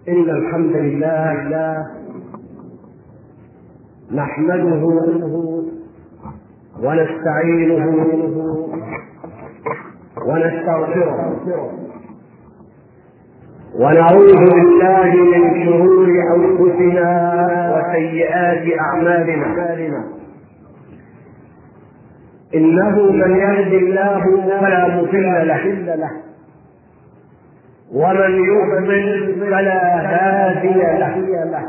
إن الحمد لله نحمده ونستعينه ونستغفره ونعوذ بالله من شرور أنفسنا وسيئات أعمالنا. إنه من يهد الله فلا مضل له ومن يضلل فلا هادي له.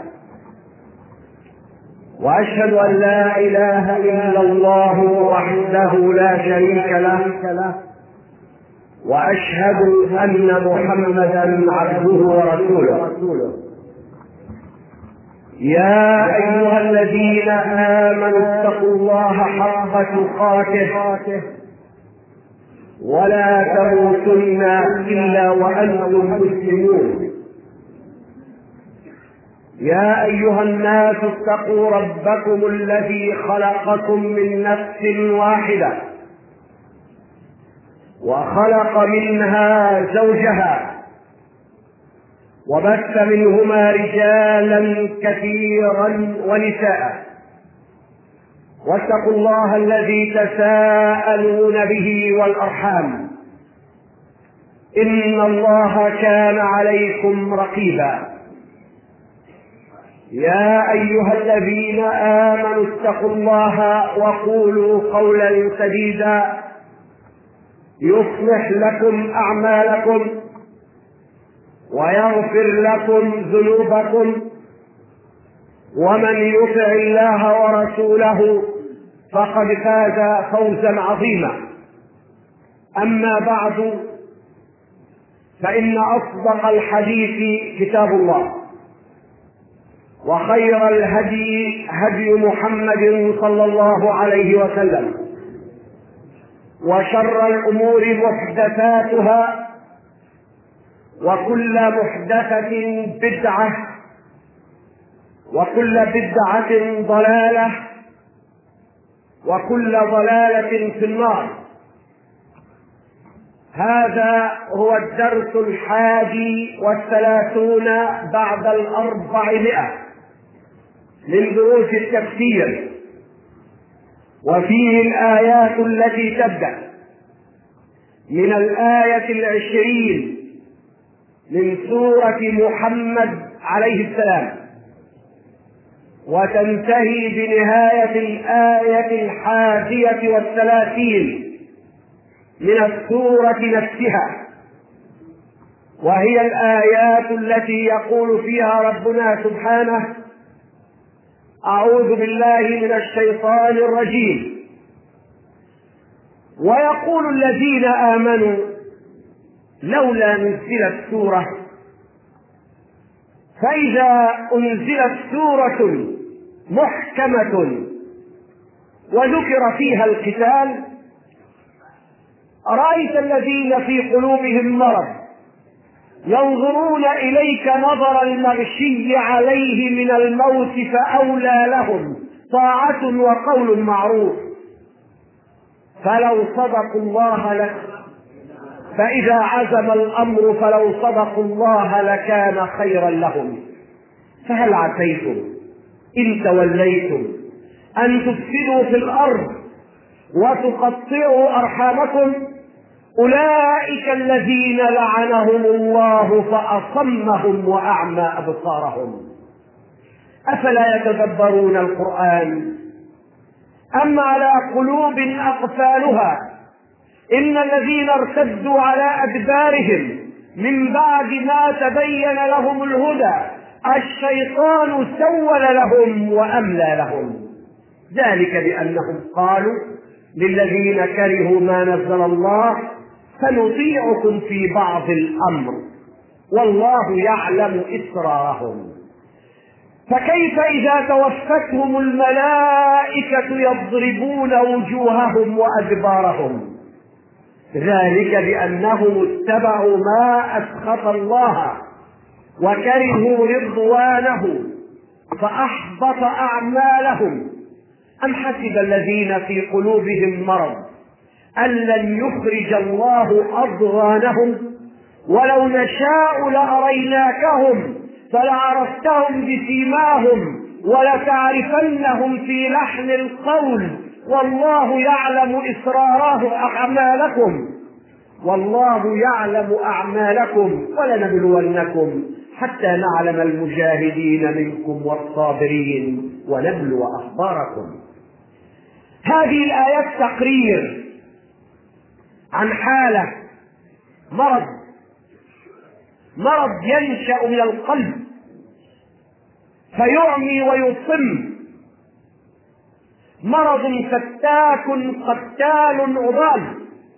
وأشهد أن لا إله إلا الله وحده لا شريك له وأشهد أن محمدا عبده ورسوله. يا أيها الذين آمنوا اتقوا الله حق تقاته ولا تموتن إلا وأنتم مسلمون. يا أيها الناس اتقوا ربكم الذي خلقكم من نفس واحدة وخلق منها زوجها وبث منهما رجالا كثيرا ونساء، واتقوا الله الذي تساءلون به والأرحام إن الله كان عليكم رقيبا. يا أيها الذين آمنوا اتقوا الله وقولوا قولا سديدا يصلح لكم أعمالكم ويغفر لكم ذنوبكم، ومن يطع الله ورسوله فقد فاز فوزا عظيما. أما بعد، فإن أصدق الحديث كتاب الله، وخير الهدي هدي محمد صلى الله عليه وسلم، وشر الأمور محدثاتها، وكل محدثة بدعة، وكل بدعة ضلالة، وكل ضلالة في النار. هذا هو الدرس 31 بعد 400 من دروس التفسير، وفيه الآيات التي تبدأ من الآية 20 من سورة محمد عليه السلام، وتنتهي بنهاية الآية 31 من السورة نفسها، وهي الآيات التي يقول فيها ربنا سبحانه: أعوذ بالله من الشيطان الرجيم. ويقول الذين آمنوا لولا نزلت سورة، فإذا أنزلت سورة محكمة وذكر فيها القتال رأيت الذين في قلوبهم مرض ينظرون إليك نظر المغشي عليه من الموت، فأولى لهم طاعة وقول معروف، فلو صدقوا الله فإذا عزم الأمر فلو صدقوا الله لكان خيرا لهم. فهل عسيتم إن توليتم أن تفسدوا في الأرض وتقطعوا أرحامكم؟ أولئك الذين لعنهم الله فأصمهم وأعمى أبصارهم. أفلا يتدبرون القرآن أم على قلوب أقفالها؟ إن الذين ارتدوا على أدبارهم من بعد ما تبين لهم الهدى الشيطان سول لهم وأملى لهم. ذلك بأنهم قالوا للذين كرهوا ما نزل الله سنطيعكم في بعض الأمر والله يعلم إسرارهم. فكيف إذا توفتهم الملائكة يضربون وجوههم وأدبارهم؟ ذلك بأنهم اتبعوا ما أسخط الله وكرهوا رضوانه فأحبط أعمالهم. أم حسب الذين في قلوبهم مرض أن لن يخرج الله أضغانهم ولو نشاء لأريناكهم فلعرفتهم بسيماهم ولتعرفنهم في لحن القول والله يعلم أعمالكم والله يعلم أعمالكم ولنبلونكم حتى نعلم المجاهدين منكم والصابرين ونبلو أخباركم. هذه الآيات تقرير عن حالة مرض ينشأ من القلب فيعمي ويصم، مرض فتاك قتال عضال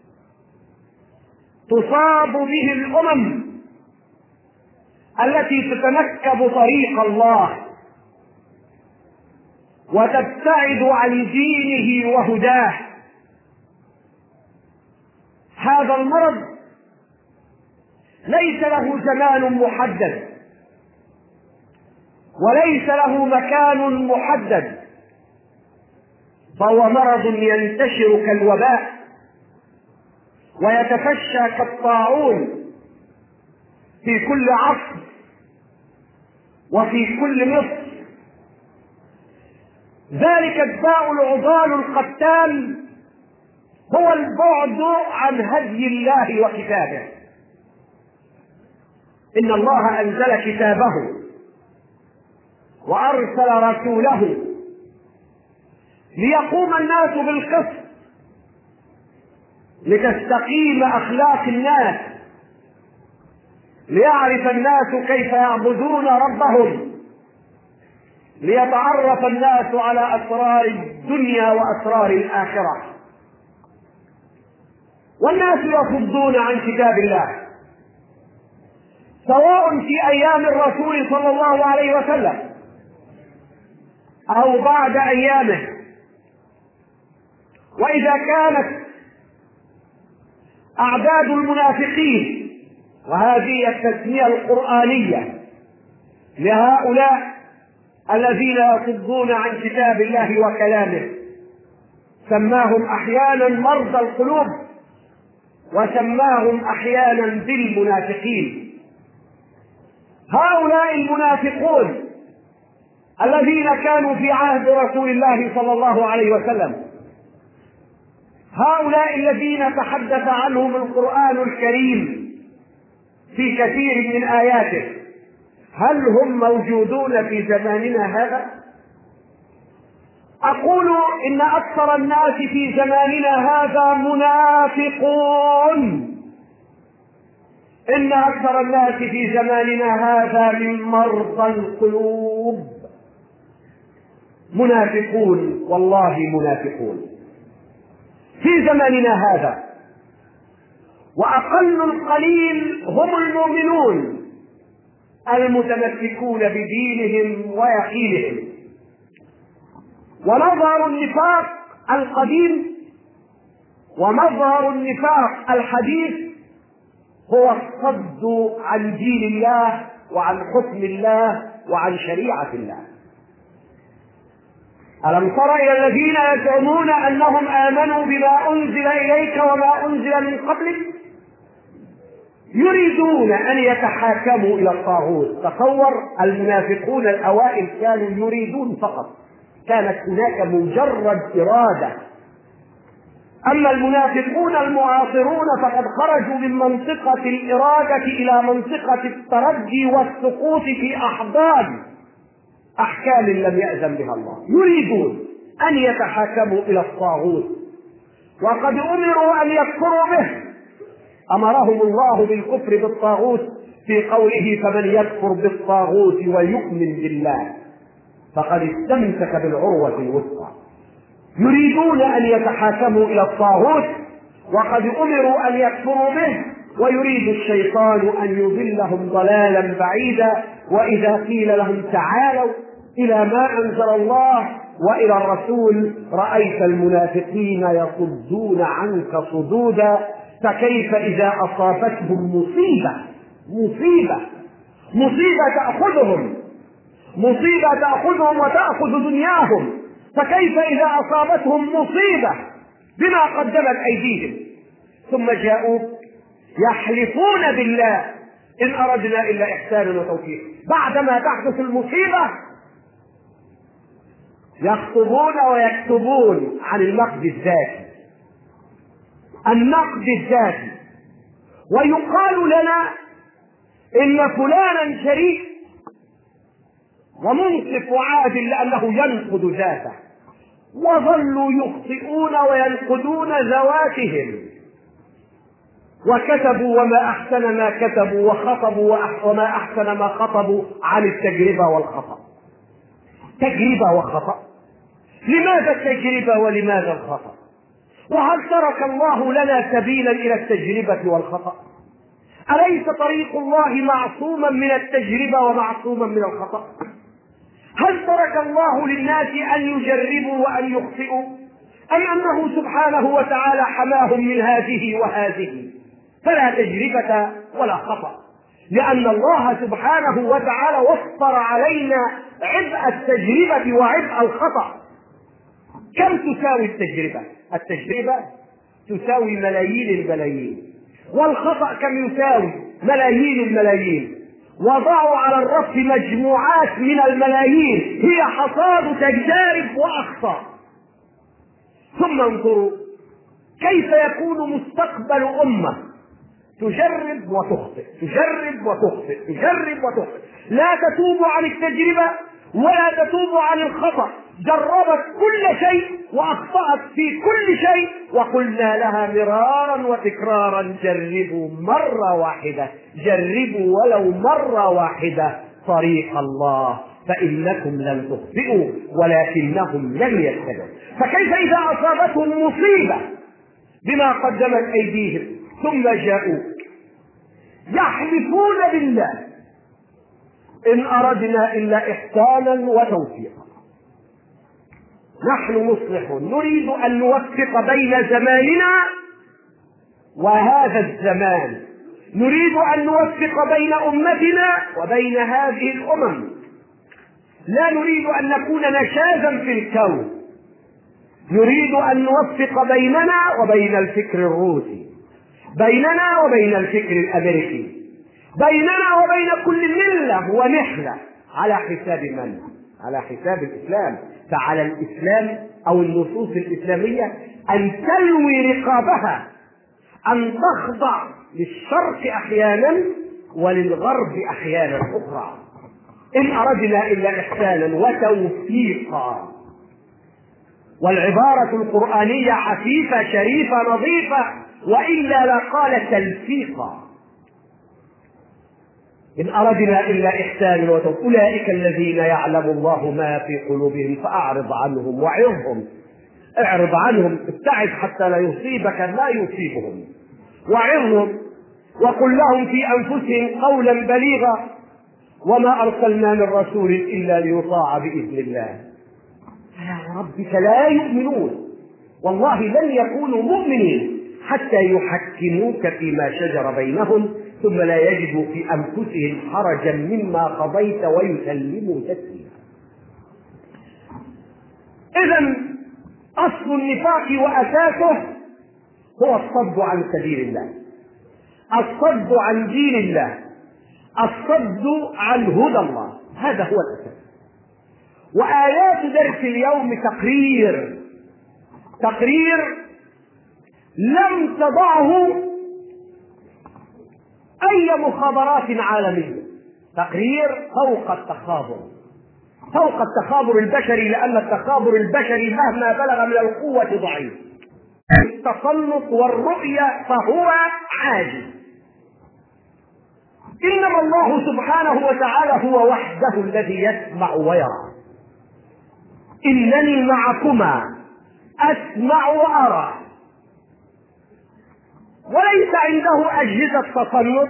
تصاب به الأمم التي تتنكب طريق الله وتبتعد عن دينه وهداه. هذا المرض ليس له زمان محدد وليس له مكان محدد، فهو مرض ينتشر كالوباء ويتفشى كالطاعون في كل عصر وفي كل مصر. ذلك الداء العضال القتال هو البعد عن هدي الله وكتابه. إن الله أنزل كتابه وأرسل رسوله ليقوم الناس بالقسط، لتستقيم أخلاق الناس، ليعرف الناس كيف يعبدون ربهم، ليتعرف الناس على أسرار الدنيا وأسرار الآخرة. والناس يصدون عن كتاب الله سواء في أيام الرسول صلى الله عليه وسلم أو بعد أيامه. وإذا كانت أعداد المنافقين، وهذه التسمية القرآنية لهؤلاء الذين يصدون عن كتاب الله وكلامه، سماهم أحيانا مرضى القلوب وسماهم أحيانا بالمنافقين. هؤلاء المنافقون الذين كانوا في عهد رسول الله صلى الله عليه وسلم، هؤلاء الذين تحدث عنهم القرآن الكريم في كثير من آياته، هل هم موجودون في زماننا هذا؟ أقول إن أكثر الناس في زماننا هذا منافقون. إن أكثر الناس في زماننا هذا من مرضى القلوب منافقون، والله منافقون في زماننا هذا. وأقل القليل هم المؤمنون المتمسكون بدينهم ويقينهم. ومظهر النفاق القديم ومظهر النفاق الحديث هو الصد عن دين الله وعن حكم الله وعن شريعة الله. ألم تر إلى الذين يزعمون أنهم آمنوا بما أنزل إليك وما أنزل من قبلك يريدون أن يتحاكموا إلى الطاغوت. تصور المنافقون الأوائل كانوا يريدون فقط، كانت هناك مجرد إرادة. أما المنافقون المعاصرون فقد خرجوا من منطقة الإرادة إلى منطقة التردي والسقوط في أحضان أحكام لم يأذن بها الله. يريدون أن يتحاكموا إلى الطاغوت وقد أمروا أن يكفروا به. أمرهم الله بالكفر بالطاغوت في قوله فمن يكفر بالطاغوت ويؤمن بالله فقد استمسك بالعروة الوثقى. يريدون أن يتحاكموا إلى الطاغوت وقد أمروا أن يكفروا به، ويريد الشيطان أن يضلهم ضلالا بعيدا. وإذا قيل لهم تعالوا إلى ما أنزل الله وإلى الرسول رأيت المنافقين يصدون عنك صدودا. فكيف إذا أصابتهم مصيبة تأخذهم وتأخذ دنياهم، فكيف إذا أصابتهم مصيبة بما قدمت أيديهم ثم جاءوا يحلفون بالله إن أردنا إلا إحسانا وتوفيقا. بعدما تحدث المصيبة يخطبون ويكتبون عن النقد الذاتي، النقد الذاتي، ويقال لنا إن فلانا شريف ومنصف وعادل لأنه ينقد ذاته، وظلوا يخطئون وينقدون ذواتهم، وكتبوا وما أحسن ما كتبوا، وخطبوا وما أحسن ما خطبوا عن التجربة والخطأ. تجربة وخطأ، لماذا التجربة ولماذا الخطأ؟ وهل ترك الله لنا سبيلا إلى التجربة والخطأ؟ أليس طريق الله معصوما من التجربة ومعصوما من الخطأ؟ هل ترك الله للناس أن يجربوا وأن يخطئوا، أم أنه سبحانه وتعالى حماهم من هذه وهذه، فلا تجربة ولا خطأ؟ لأن الله سبحانه وتعالى وفر علينا عبء التجربة وعبء الخطأ. كم تساوي التجربة؟ التجربة تساوي ملايين الملايين، والخطأ كم يساوي؟ ملايين الملايين. وضعوا على الرف مجموعات من الملايين هي حصاد تجارب وأخطاء. ثم انظروا كيف يكون مستقبل أمة تجرب وتخطئ، تجرب وتخطئ، تجرب وتخطئ، لا تتوب عن التجربة ولا تتوب عن الخطأ، جربت كل شيء وأخطأت في كل شيء، وقلنا لها مرارا وتكرارا جربوا مرة واحدة، جربوا ولو مرة واحدة طريق الله، فإنكم لن تخطئوا ولكنهم لن يهتدوا. فكيف إذا أصابتهم مصيبة بما قدمت أيديهم ثم جاءوك يحلفون بالله إن أردنا إلا إحسانا وتوفيقا، نحن مصلحون، نريد أن نوفق بين زماننا وهذا الزمان، نريد أن نوفق بين أمتنا وبين هذه الأمم، لا نريد أن نكون نشازا في الكون، نريد أن نوفق بيننا وبين الفكر الروسي، بيننا وبين الفكر الأمريكي، بيننا وبين كل ملة ونحلة، على حساب من؟ على حساب الإسلام. فعلى الإسلام أو النصوص الإسلامية أن تلوي رقابها، أن تخضع للشرق أحيانا وللغرب أحيانا أخرى. إن أردنا إلا إحسانا وتوفيقا. والعبارة القرآنية عفيفة شريفة نظيفة، وإلا لقال تلفيقا. إن أردنا إلا إحسانا وتوفيقا. أولئك الذين يعلم الله ما في قلوبهم فأعرض عنهم وعظهم. اعرض عنهم، ابتعد حتى لا يصيبك ما يصيبهم، وعظهم وقل لهم في أنفسهم قولا بليغا، وما أرسلنا من رسول إلا ليطاع بإذن الله. يا ربك لا يؤمنون، والله لن يكونوا مؤمنين حتى يحكموك فيما شجر بينهم ثم لا يجدوا في أنفسهم حرجا مما قضيت ويسلموا تسليما. إذن أصل النفاق وأساسه هو الصد عن سبيل الله، الصد عن دين الله، الصد عن هدى الله، هذا هو الأساس. وآيات درس اليوم تقرير لم تضعه أي مخابرات عالمية، تقرير فوق التخابر البشري، لأن التخابر البشري مهما بلغ من القوة ضعيف، التسلط والرؤية فهو عاجز. إنما الله سبحانه وتعالى هو وحده الذي يسمع ويرى. إنني معكما أسمع وأرى. وليس عنده أجهزة تصنت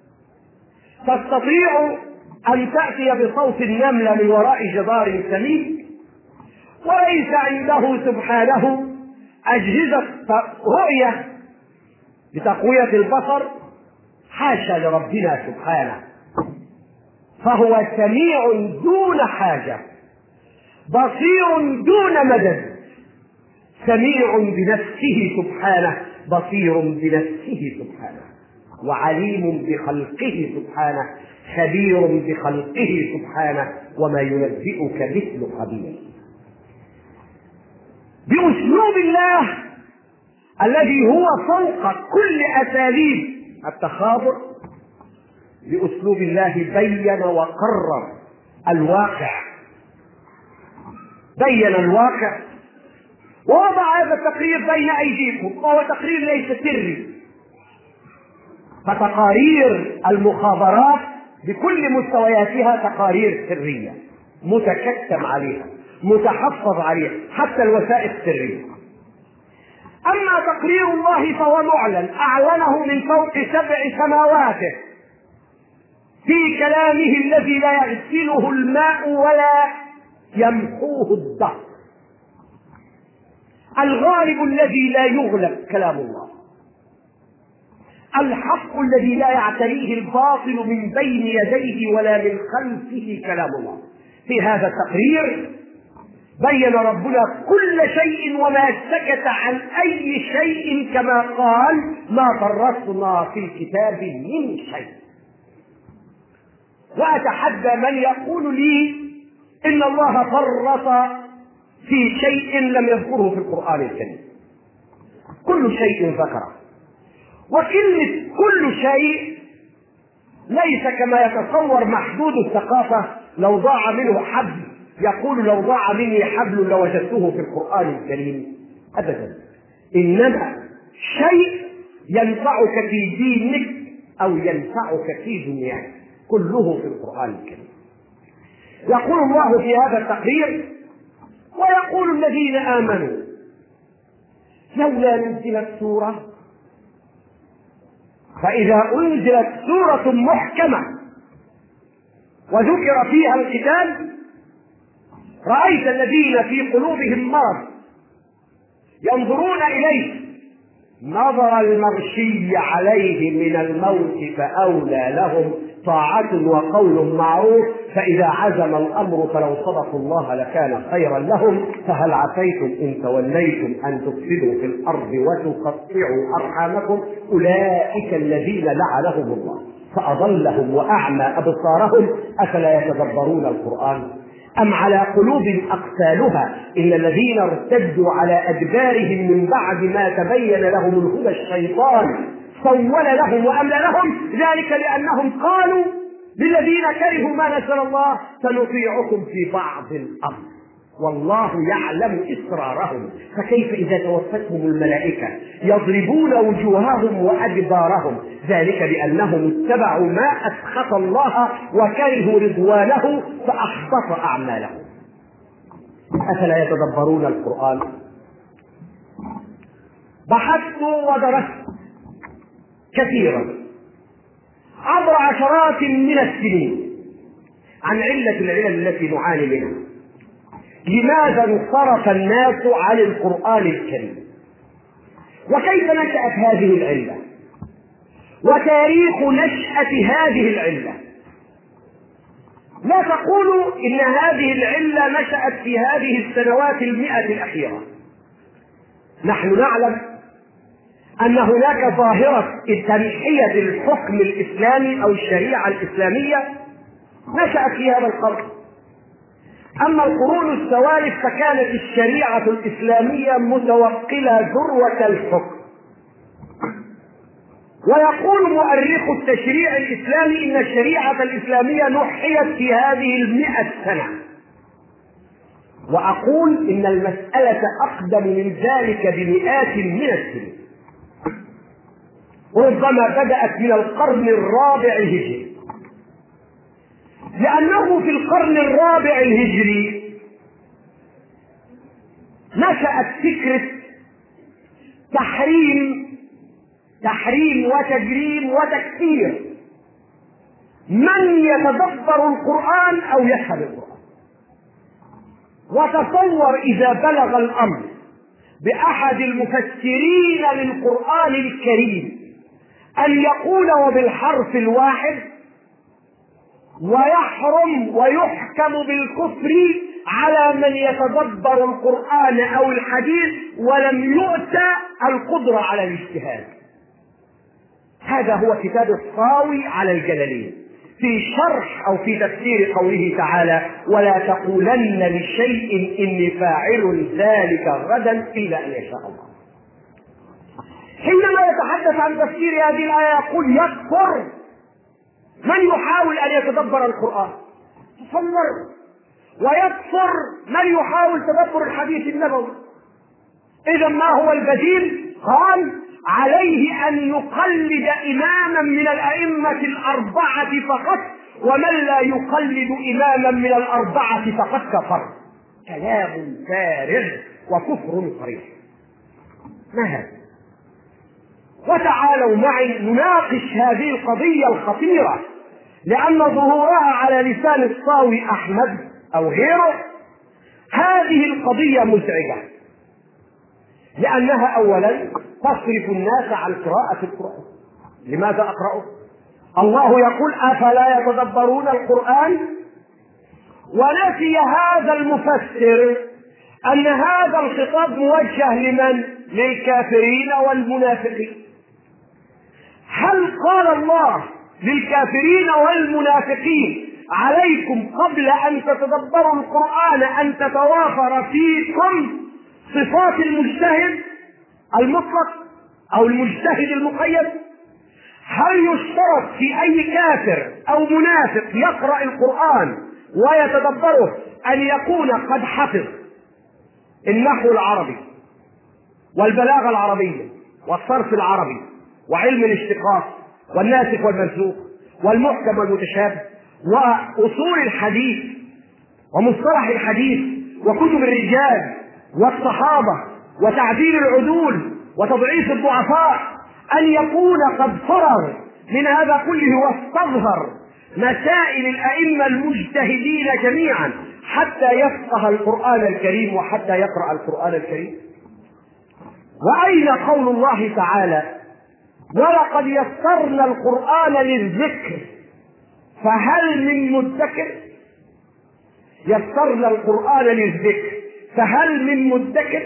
تستطيع أن تأتي بصوت النملة من وراء جدار سميك، وليس عنده سبحانه أجهزة رؤية بتقوية البصر، حاشا لربنا سبحانه، فهو سميع دون حاجة، بصير دون مدد، سميع بنفسه سبحانه، بصير بنفسه سبحانه. وعليم بخلقه سبحانه، خبير بخلقه سبحانه، وما ينبئك مثل خبير. بأسلوب الله الذي هو فوق كل أساليب التخابر، بأسلوب الله بين وقرر الواقع، بين الواقع ووضع هذا التقرير بين أيديكم، وهو تقرير ليس سري. فتقارير المخابرات بكل مستوياتها تقارير سرية متكتم عليها، متحفظ عليها، حتى الوثائق السرية. أما تقرير الله فهو معلن، أعلنه من فوق 7 سماواته في كلامه الذي لا يغسله الماء ولا يمحوه الدهر، الغالب الذي لا يغلب كلام الله، الحق الذي لا يعتريه الباطل من بين يديه ولا من خلفه كلام الله. في هذا التقرير بين ربنا كل شيء وما سكت عن أي شيء، كما قال: ما فرطنا في الكتاب من شيء. وأتحدى من يقول لي إن الله فرط في شيء لم يذكره في القرآن الكريم. كل شيء ذكره، وكلمة كل شيء ليس كما يتصور محدود الثقافة لو ضاع منه حبل يقول لو ضاع مني حبل لوجدته في القرآن الكريم، أبدا. إنما شيء ينفعك في دينك أو ينفعك في دنياك، كله في القرآن الكريم. يقول الله في هذا التقرير: ويقول الذين آمنوا لولا نزلت سورة. فإذا أنزلت سورة محكمة وذكر فيها القتال رأيت الذين في قلوبهم مرض ينظرون إليه نظر المغشي عليه من الموت، فأولى لهم طاعة وقول معروف، فإذا عزم الأمر فلو صدقوا الله لكان خيرا لهم، فهل عسيتم إن توليتم أن تفسدوا في الأرض وتقطعوا أرحامكم، أولئك الذين لعنهم الله فأضلهم وأعمى أبصارهم، أفلا يتدبرون القرآن أم على قلوب أقفالها، إن الذين ارتدوا على أدبارهم من بعد ما تبين لهم الهدى الشيطان سول لهم وأملى لهم، ذلك لأنهم قالوا للذين كرهوا ما نزل الله سنطيعكم في بعض الأمر والله يعلم إسرارهم، فكيف إذا توفتهم الملائكة يضربون وجوههم وأدبارهم، ذلك بأنهم اتبعوا ما أسخط الله وكرهوا رضوانه فأحبط أعمالهم. أفلا يتدبرون القرآن؟ بحثت ودرست كثيرا عبر عشرات من السنين عن علة العلل التي نعاني منها. لماذا انصرف الناس عن القرآن الكريم؟ وكيف نشأت هذه العلة؟ وتاريخ نشأة هذه العلة. لا تقولوا إن هذه العلة نشأت في هذه السنوات 100 الأخيرة. نحن نعلم أن هناك ظاهرة تنحية الحكم الإسلامي أو الشريعة الإسلامية نشأت في هذا القرن. أما القرون السوالف فكانت الشريعة الإسلامية متوقلة ذروة الحكم. ويقول مؤرخ التشريع الإسلامي إن الشريعة الإسلامية نحيت في هذه 100 سنة، وأقول إن المسألة أقدم من ذلك بمئات من السنين، ربما بدأت من القرن الرابع الهجري، لأنه في القرن الرابع الهجري نشأت فكرة تحريم وتجريم وتكفير من يتدبر القرآن أو يفهم القرآن. وتصور إذا بلغ الأمر بأحد المفسرين للقرآن الكريم أن يقول وبالحرف الواحد ويحرم ويحكم بالكفر على من يتدبر القرآن أو الحديث ولم يؤتى القدرة على الاجتهاد. هذا هو كتاب الصاوي على الجلالين في شرح أو في تفسير قوله تعالى: ولا تقولن لشيء إني فاعل ذلك غدا إلا أن يشاء الله. حينما يتحدث عن تفسير هذه الآية يقول: يكفر من يحاول أن يتدبر القرآن، تصور، ويكفر من يحاول تدبر الحديث النبوي. إذا ما هو البديل؟ قال: عليه أن يقلد إماما من الأئمة الأربعة فقط، ومن لا يقلد إماما من الأربعة فقد كفر. كلام فارغ وكفر صريح. ما هذا؟ وتعالوا معي نناقش هذه القضية الخطيرة، لأن ظهورها على لسان الصاوي أحمد أو غيره هذه القضية مزعجة، لأنها أولا تصرف الناس عن قراءة القرآن. لماذا أقرأه؟ الله يقول: أفلا يتدبرون القرآن؟ ونسي هذا المفسر أن هذا الخطاب موجه لمن؟ للكافرين والمنافقين. هل قال الله للكافرين والمنافقين: عليكم قبل أن تتدبروا القرآن أن تتوافر فيكم صفات المجتهد المطلق أو المجتهد المقيد؟ هل يشترط في أي كافر أو منافق يقرأ القرآن ويتدبره أن يكون قد حفظ النحو العربي والبلاغة العربية والصرف العربي وعلم الاشتقاق والناسخ والمنسوخ والمحكم والمتشابه وأصول الحديث ومصطلح الحديث وكتب الرجال والصحابة وتعديل العدول وتضعيف الضعفاء، أن يكون قد فرغ من هذا كله واستظهر مسائل الأئمة المجتهدين جميعا حتى يفقه القرآن الكريم وحتى يقرأ القرآن الكريم؟ وأين قول الله تعالى: ولقد يسرنا القرآن للذكر فهل من مدكر؟ يسرنا القرآن للذكر فهل من مدكر؟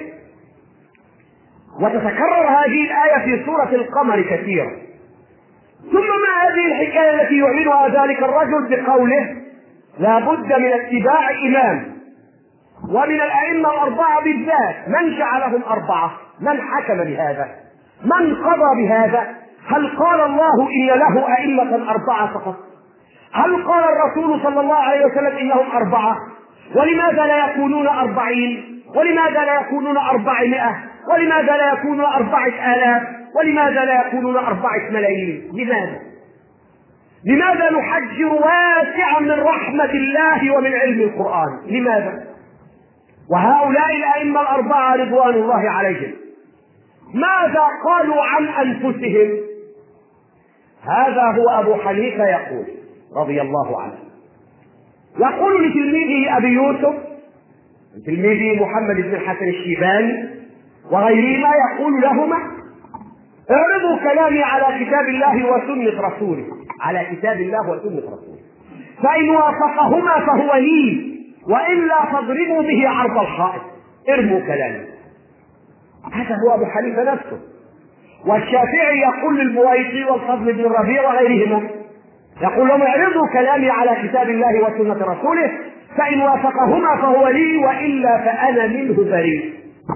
وتتكرر هذه الآية في سورة القمر كثيرا. ثم ما هذه الحكاية التي يعلنها ذلك الرجل بقوله: لا بد من اتباع إمام، ومن الأئمة الأربعة بالذات من جعلهم أربعة؟ من حكم بهذا؟ من قضى بهذا؟ هل قال الله إن له أئمة أربعة فقط؟ هل قال الرسول صلى الله عليه وسلم إنهم أربعة؟ ولماذا لا يكونون 40؟ ولماذا لا يكونون 400؟ ولماذا لا يكونون 4000؟ ولماذا لا يكونون 4 ملايين؟ لماذا نحجر واسعا من رحمة الله ومن علم القرآن؟ لماذا؟ وهؤلاء الأئمة الأربعة رضوان الله عليهم ماذا قالوا عن أنفسهم؟ هذا هو أبو حنيفة يقول رضي الله عنه، يقول لتلميذه أبي يوسف، تلميذه محمد بن الحسن الشيباني وغيرهما، يقول لهما: اعرضوا كلامي على كتاب الله وسنة رسوله، على كتاب الله وسنة رسوله، فإن وافقهما فهو لي، وإلا فاضربوا به عرض الحائط، ارموا كلامي. هذا هو أبو حنيفة نفسه. والشافعي يقول للبويطي والفضل بن الربيع وغيرهما، يقول لهم: اعرضوا كلامي على كتاب الله وسنة رسوله، فإن وافقهما فهو لي، وإلا فأنا منه بريء.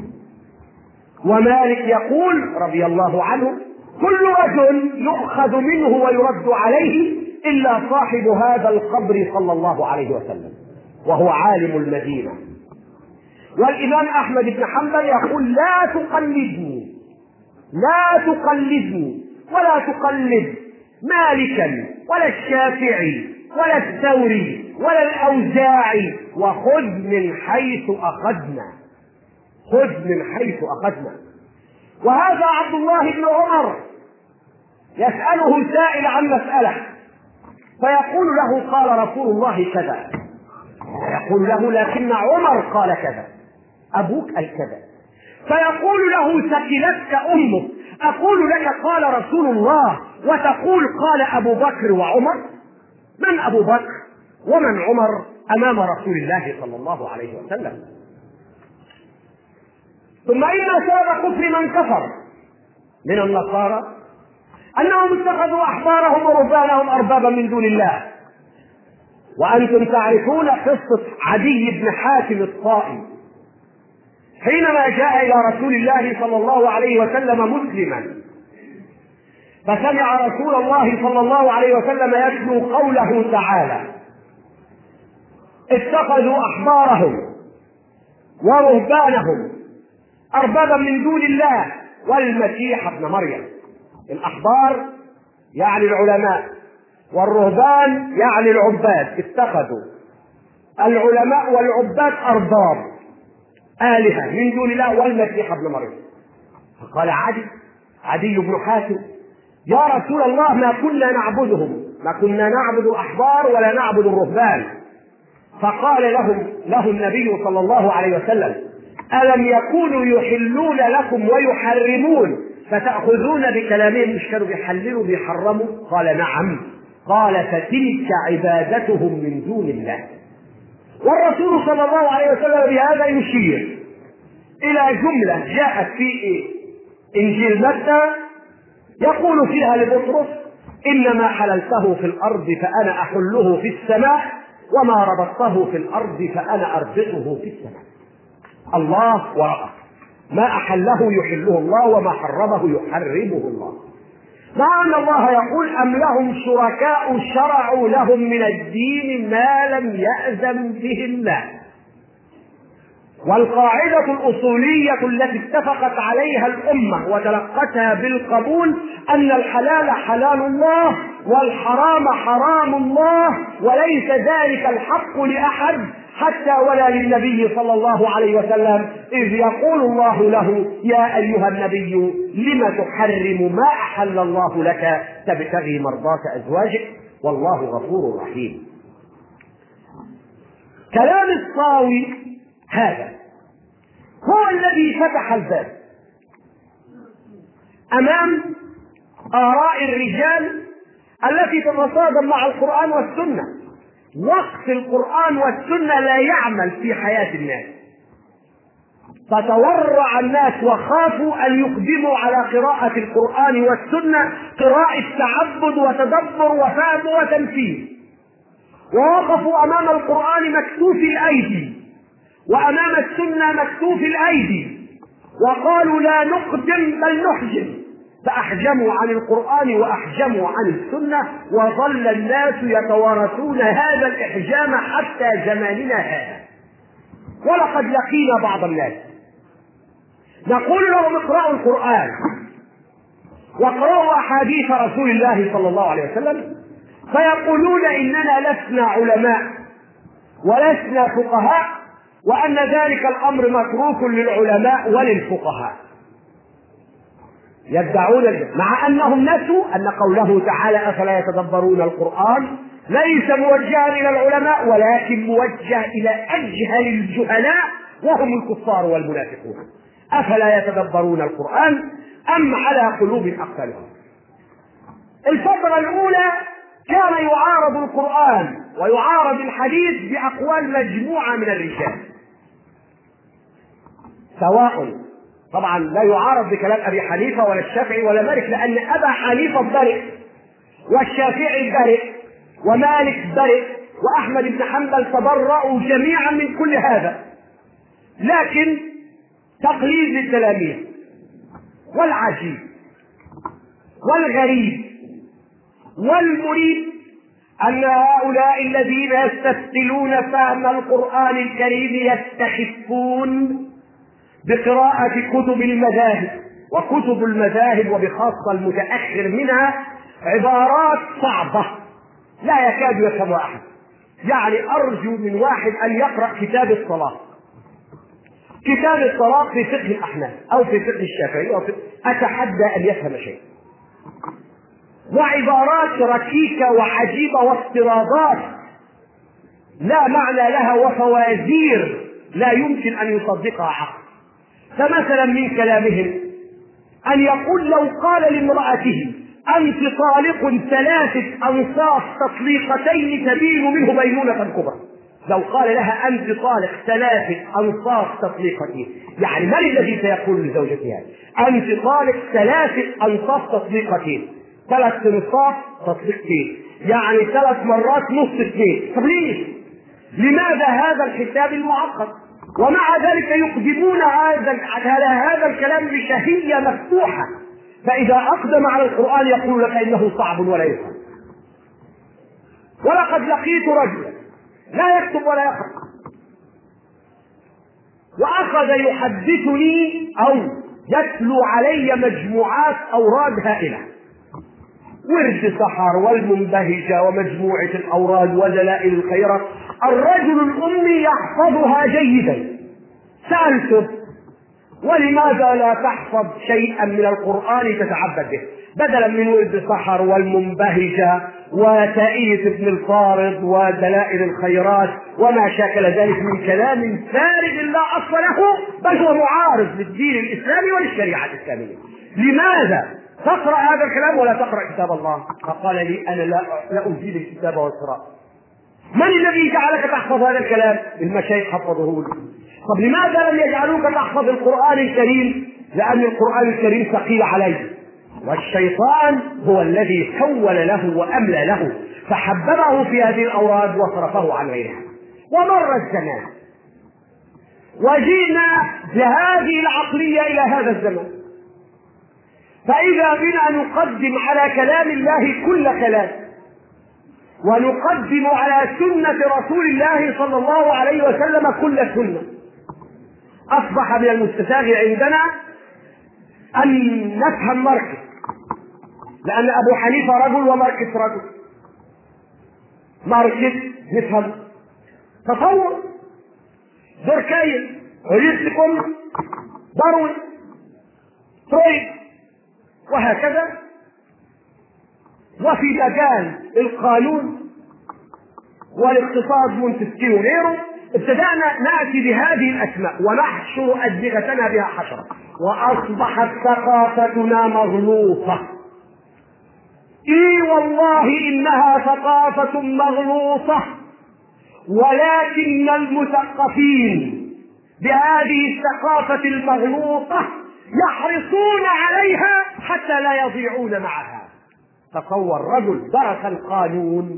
ومالك يقول رضي الله عنه: كل رجل يؤخذ منه ويرد عليه إلا صاحب هذا القبر صلى الله عليه وسلم، وهو عالم المدينة. والإمام أحمد بن حنبل يقول: لا تقلدني، لا تقلدني ولا تقلد مالكا ولا الشافعي ولا الثوري ولا الأوزاعي، وخذ من حيث أخذنا، خذ من حيث أخذنا. وهذا عبد الله بن عمر يسأله سائل عن مسألة فيقول له: قال رسول الله كذا، يقول له: لكن عمر قال كذا، أبوك الكذا. فيقول له: ثكلتك أمك، أقول لك قال رسول الله وتقول قال أبو بكر وعمر؟ من أبو بكر ومن عمر أمام رسول الله صلى الله عليه وسلم؟ ثم إن سبب كفر من كفر من النصارى أنهم اتخذوا أحبارهم ورهبانهم أربابا من دون الله. وأنتم تعرفون قصة عدي بن حاتم الطائي حينما جاء إلى رسول الله صلى الله عليه وسلم مسلما، فسمع رسول الله صلى الله عليه وسلم يتلو قوله تعالى: اتخذوا أحبارهم ورهبانهم أربابا من دون الله والمسيح ابن مريم. الأحبار يعني العلماء، والرهبان يعني العباد. اتخذوا العلماء والعباد أرباب آلهة من دون الله والمسيح ابن مريم. فقال عدي بن حاتم: يا رسول الله ما كنا نعبدهم، ما كنا نعبد الأحبار ولا نعبد الرهبان. فقال له النبي صلى الله عليه وسلم: ألم يكونوا يحلون لكم ويحرمون فتأخذون بكلامهم؟ مش كانوا بيحللوا بيحرموا؟ قال: نعم. قال: فتلك عبادتهم من دون الله. والرسول صلى الله عليه وسلم بهذا يشير إلى جملة جاءت في إنجيل متى يقول فيها لبطرس: إنما حللته في الأرض فأنا أحله في السماء، وما ربطته في الأرض فأنا أربطه في السماء. الله ورأى، ما أحله يحله الله وما حرمه يحرمه الله. مع أن الله يقول: أم لهم شركاء شرعوا لهم من الدين ما لم يأذن به الله. والقاعدة الأصولية التي اتفقت عليها الأمة وتلقتها بالقبول أن الحلال حلال الله والحرام حرام الله، وليس ذلك الحق لأحد حتى ولا للنبي صلى الله عليه وسلم، إذ يقول الله له: يا أيها النبي لم تحرم ما أحل الله لك تبتغي مرضات أزواجك والله غفور رحيم. كلام الطاوي هذا هو الذي فتح الباب أمام آراء الرجال التي تتصادم مع القرآن والسنة. وقت القرآن والسنة لا يعمل في حياة الناس، فتورع الناس وخافوا أن يقدموا على قراءة القرآن والسنة قراءة تعبد وتدبر وفهم وتنفيذ، ووقفوا أمام القرآن مكتوف الأيدي وأمام السنة مكتوف الأيدي، وقالوا لا نقدم بل نحجم، فأحجموا عن القرآن وأحجموا عن السنة، وظل الناس يتوارثون هذا الإحجام حتى زماننا هذا. ولقد لقينا بعض الناس نقول لهم: اقرأوا القرآن واقرأوا أحاديث رسول الله صلى الله عليه وسلم، فيقولون: إننا لسنا علماء ولسنا فقهاء، وأن ذلك الأمر متروك للعلماء وللفقهاء. يدعون مع أنهم نسوا أن قوله تعالى: أفلا يتدبرون القرآن ليس موجها إلى العلماء ولكن موجه إلى أجهل الجهلاء وهم الكفار والمنافقون. أفلا يتدبرون القرآن أم على قلوب أقفالها. الفترة الأولى كان يعارض القرآن ويعارض الحديث بأقوال مجموعة من الرجال، سواء طبعا لا يعارض بكلام أبي حنيفة ولا الشافعي ولا مالك، لأن أبا حنيفة برئ والشافعي برئ ومالك برئ وأحمد بن حنبل تبرأوا جميعا من كل هذا، لكن تقليد للتلاميذ. والعجيب والغريب والمريب أن هؤلاء الذين يستثقلون فهم القرآن الكريم يستخفون بقراءة كتب المذاهب، وكتب المذاهب وبخاصة المتأخر منها عبارات صعبة لا يكاد يفهمها أحد. يعني أرجو من واحد أن يقرأ كتاب الصلاة، كتاب الصلاة في فقه الأحناف أو في فقه الشافعي أتحدى أن يفهم شيء، وعبارات ركيكة وعجيبة وافتراضات لا معنى لها وفوازير لا يمكن أن يصدقها عقل. فمثلا من كلامهم أن يقول: لو قال لامرأته: أنت طالق 3 أنصاف تطليقتين تبين منه بينونة كبرى، لو قال لها: أنت طالق 3 أنصاف تطليقتين، يعني من الذي سيقول لزوجته: أنت طالق 3 أنصاف تطليقتين 3 نصاف تطبيقتين، يعني 3 مرات نص 2. طب ليه؟ لماذا هذا الحساب المعقد؟ ومع ذلك يقدمون على هذا الكلام بشهية مفتوحة، فإذا أقدم على القرآن يقول لك إنه صعب ولا يفهم. ولقد لقيت رجلا لا يكتب ولا يقرأ، وأخذ يحدثني أو يتلو علي مجموعات أوراد هائلة، ورد سحر والمنبهجة ومجموعة الأوراد ودلائل الخيرات. الرجل الأمي يحفظها جيدا. سألته: ولماذا لا تحفظ شيئا من القرآن تتعبد به، بدلا من ورد سحر والمنبهجة وتأية ابن الفارض ودلائل الخيرات وما شاكل ذلك من كلام فارغ لا أصل له، بل هو معارض للدين الإسلامي وللشريعة الإسلامية. لماذا تقرأ هذا الكلام ولا تقرأ كتاب الله؟ فقال لي: أنا لا أجيد الكتاب والقراءة. من الذي جعلك تحفظ هذا الكلام؟ المشايخ حفظه لي. طب لماذا لم يجعلوك تحفظ القرآن الكريم؟ لأن القرآن الكريم ثقيل عليه، والشيطان هو الذي سول له وأملى له، فحببه في هذه الأوراد وصرفه عن غيرها. ومر الزمان وجئنا بهذه العقلية إلى هذا الزمان، فإذا بنا نقدم على كلام الله كل كلام، ونقدم على سنة رسول الله صلى الله عليه وسلم كل سنة. أصبح من المستساغ عندنا أن نفهم ماركس، لأن أبو حنيفة رجل وماركس رجل. ماركس نفهم تصور، دوركايم، أرسطو، داروين، فرويد، وهكذا. وفي مجال القانون والاقتصاد مونتسكيو وغيره ابتدأنا نأتي بهذه الأسماء ونحشر أدمغتنا بها حشرة، وأصبحت ثقافتنا مغلوطة. والله إنها ثقافة مغلوطة، ولكن المثقفين بهذه الثقافة المغلوطة يحرصون عليها حتى لا يضيعون معها. تصور رجل درس القانون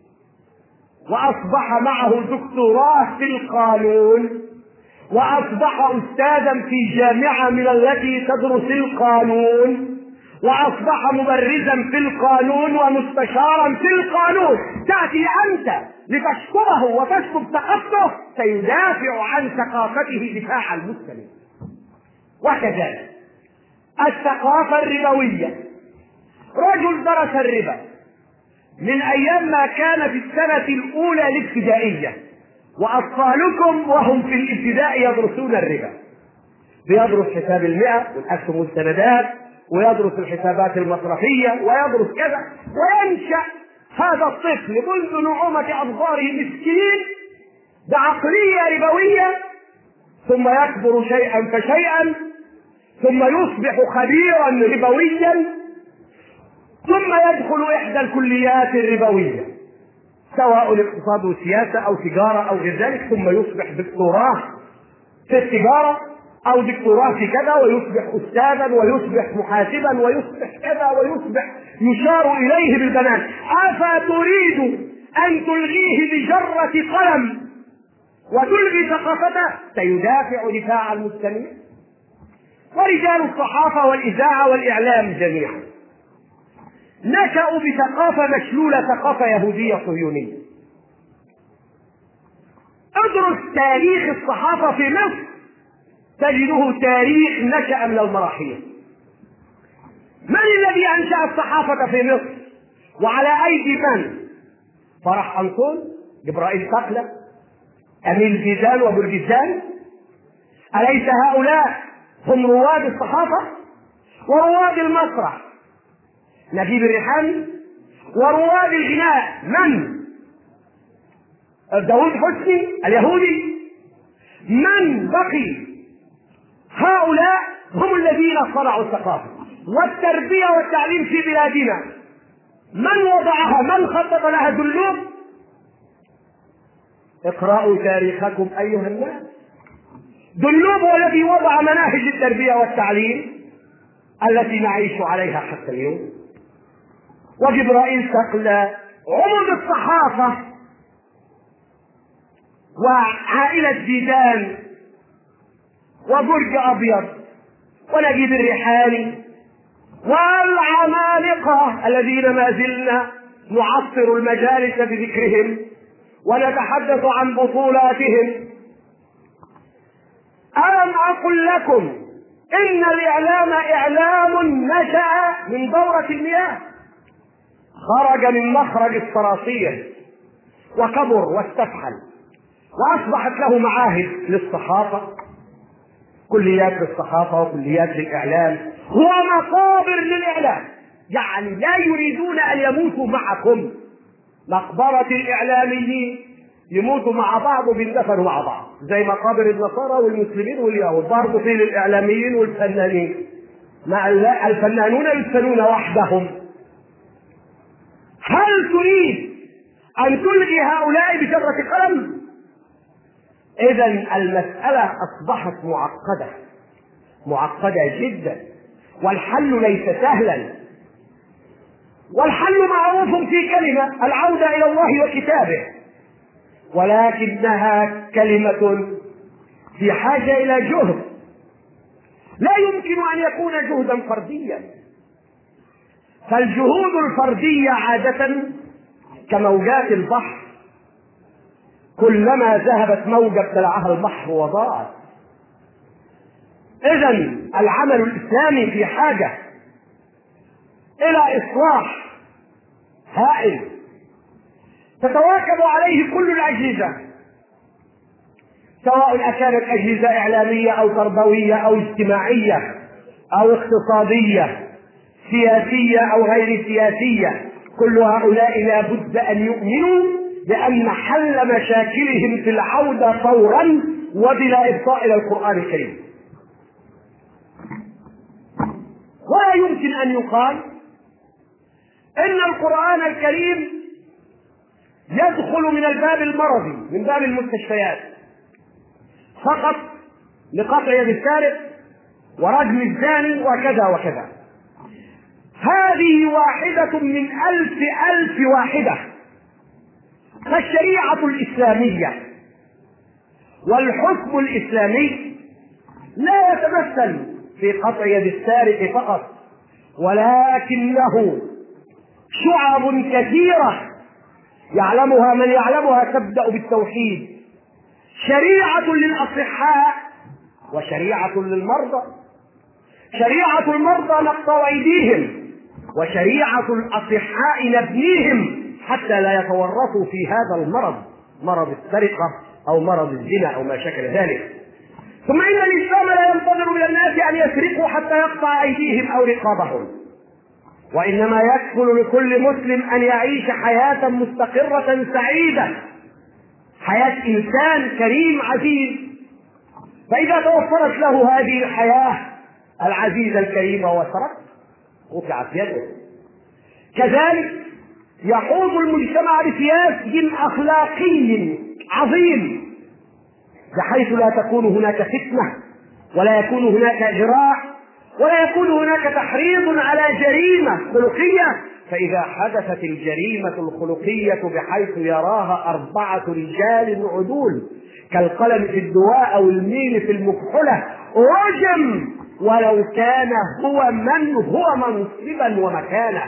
وأصبح معه دكتوراه في القانون، وأصبح أستاذا في جامعة من التي تدرس القانون، وأصبح مبرزا في القانون ومستشارا في القانون. تأتي أنت لتشكره وتشكر ثقافته، سيدافع عن ثقافته دفاع المسلم. وكذلك الثقافة الربوية، رجل درس الربا من أيام ما كان في السنة الأولى الابتدائية، وأطفالكم وهم في الابتداء يدرسون الربا، بيدرس حساب المئة والأسهم والسندات، ويدرس الحسابات المصرفية، ويدرس كذا، وينشأ هذا الطفل منذ نعومة أظفاره مسكين بعقلية ربوية، ثم يكبر شيئا فشيئا، ثم يصبح خبيرا ربويا، ثم يدخل إحدى الكليات الربوية، سواء الاقتصاد والسياسة أو تجارة أو غير ذلك، ثم يصبح دكتوراه في التجارة أو دكتوراه في كذا، ويصبح أستاذا، ويصبح محاسبا، ويصبح كذا، ويصبح يشار إليه بالبنان. أفتريد أن تلغيه بجرة قلم وتلغي ثقافته؟ سيدافع دفاع المسلمين. ورجال الصحافة والإذاعة والإعلام جميعا نشأوا بثقافة مشلولة، ثقافة يهودية صهيونية. ادرس تاريخ الصحافة في مصر تجده تاريخ نشأ من المراحيل. من الذي أنشأ الصحافة في مصر وعلى أيدي من؟ فرح أنصون، جبرائيل ققلة، أمين جيزان وبرجزان. أليس هؤلاء هم رواد الصحافة ورواد المسرح؟ نجيب الريحاني. ورواد الغناء من؟ داود حسني اليهودي. من بقي؟ هؤلاء هم الذين صنعوا الثقافة والتربية والتعليم في بلادنا. من وضعها؟ من خطط لها؟ دلوب. اقرأوا تاريخكم أيها الناس. دلوب هو الذي وضع مناهج التربية والتعليم التي نعيش عليها حتى اليوم. وجبرائيل ثقلة، عموم الصحافة، وعائلة زيدان، وبرج أبيض، ونجيب الريحاني، والعمالقة الذين ما زلنا نعطر المجالس بذكرهم ونتحدث عن بطولاتهم. ألم أقل لكم إن الإعلام إعلام نشأ من دورة المياه، خرج من مخرج الصراصير وكبر واستفحل، وأصبحت له معاهد للصحافة، كليات للصحافة وكليات للإعلام ومقابر للإعلام. يعني لا يريدون أن يموتوا معكم، مقبرة الإعلاميين يموتوا مع بعض وبيندفنوا مع بعض زي مقابر النصارى والمسلمين واليهود، برضه في الإعلاميين والفنانين، مع الفنانون يدفنون وحدهم. هل تريد أن تلغي هؤلاء بجرة قلم؟ إذا المسألة أصبحت معقدة جدا، والحل ليس سهلا. والحل معروف في كلمة: العودة إلى الله وكتابه، ولكنها كلمة في حاجة إلى جهد، لا يمكن أن يكون جهدا فرديا، فالجهود الفردية عادة كموجات البحر، كلما ذهبت موجة ابتلعها البحر وضاعت. إذا العمل الإسلامي في حاجة إلى إصلاح هائل تتواكب عليه كل الأجهزة، سواء كانت أجهزة إعلامية أو تربوية أو اجتماعية أو اقتصادية، سياسية أو غير سياسية. كل هؤلاء لا بد أن يؤمنوا بأن حل مشاكلهم في العودة فورا وبلا إبطاء إلى القرآن الكريم. ولا يمكن أن يقال إن القرآن الكريم يدخل من الباب المرضي، من باب المستشفيات فقط، لقطع يد السارق ورجم الزاني وكذا وكذا. هذه واحدة من ألف واحدة. فالشريعة الإسلامية والحكم الإسلامي لا يتمثل في قطع يد السارق فقط، ولكنه شعب كثيرة يعلمها من يعلمها، تبدأ بالتوحيد. شريعة للأصحاء وشريعة للمرضى. شريعة المرضى نقطع أيديهم، وشريعة الأصحاء نبنيهم حتى لا يتورطوا في هذا المرض، مرض السرقة أو مرض الزنا أو ما شكل ذلك. ثم إن الإسلام لا ينتظر من الناس أن يسرقوا حتى يقطع أيديهم أو رقابهم، وإنما يكفل لكل مسلم أن يعيش حياة مستقرة سعيدة، حياة إنسان كريم عزيز. فإذا توفرت له هذه الحياة العزيزة الكريمة وسرق، قطعت يده. كذلك يحوط المجتمع بسياج أخلاقي عظيم، بحيث لا تكون هناك فتنة، ولا يكون هناك إجراء، ولا يكون هناك تحريض على جريمة خلقية. فإذا حدثت الجريمة الخلقية بحيث يراها 4 رجال عدول كالقلم في الدواء أو الميل في المكحلة، رجم ولو كان هو من هو منصبا ومكانه.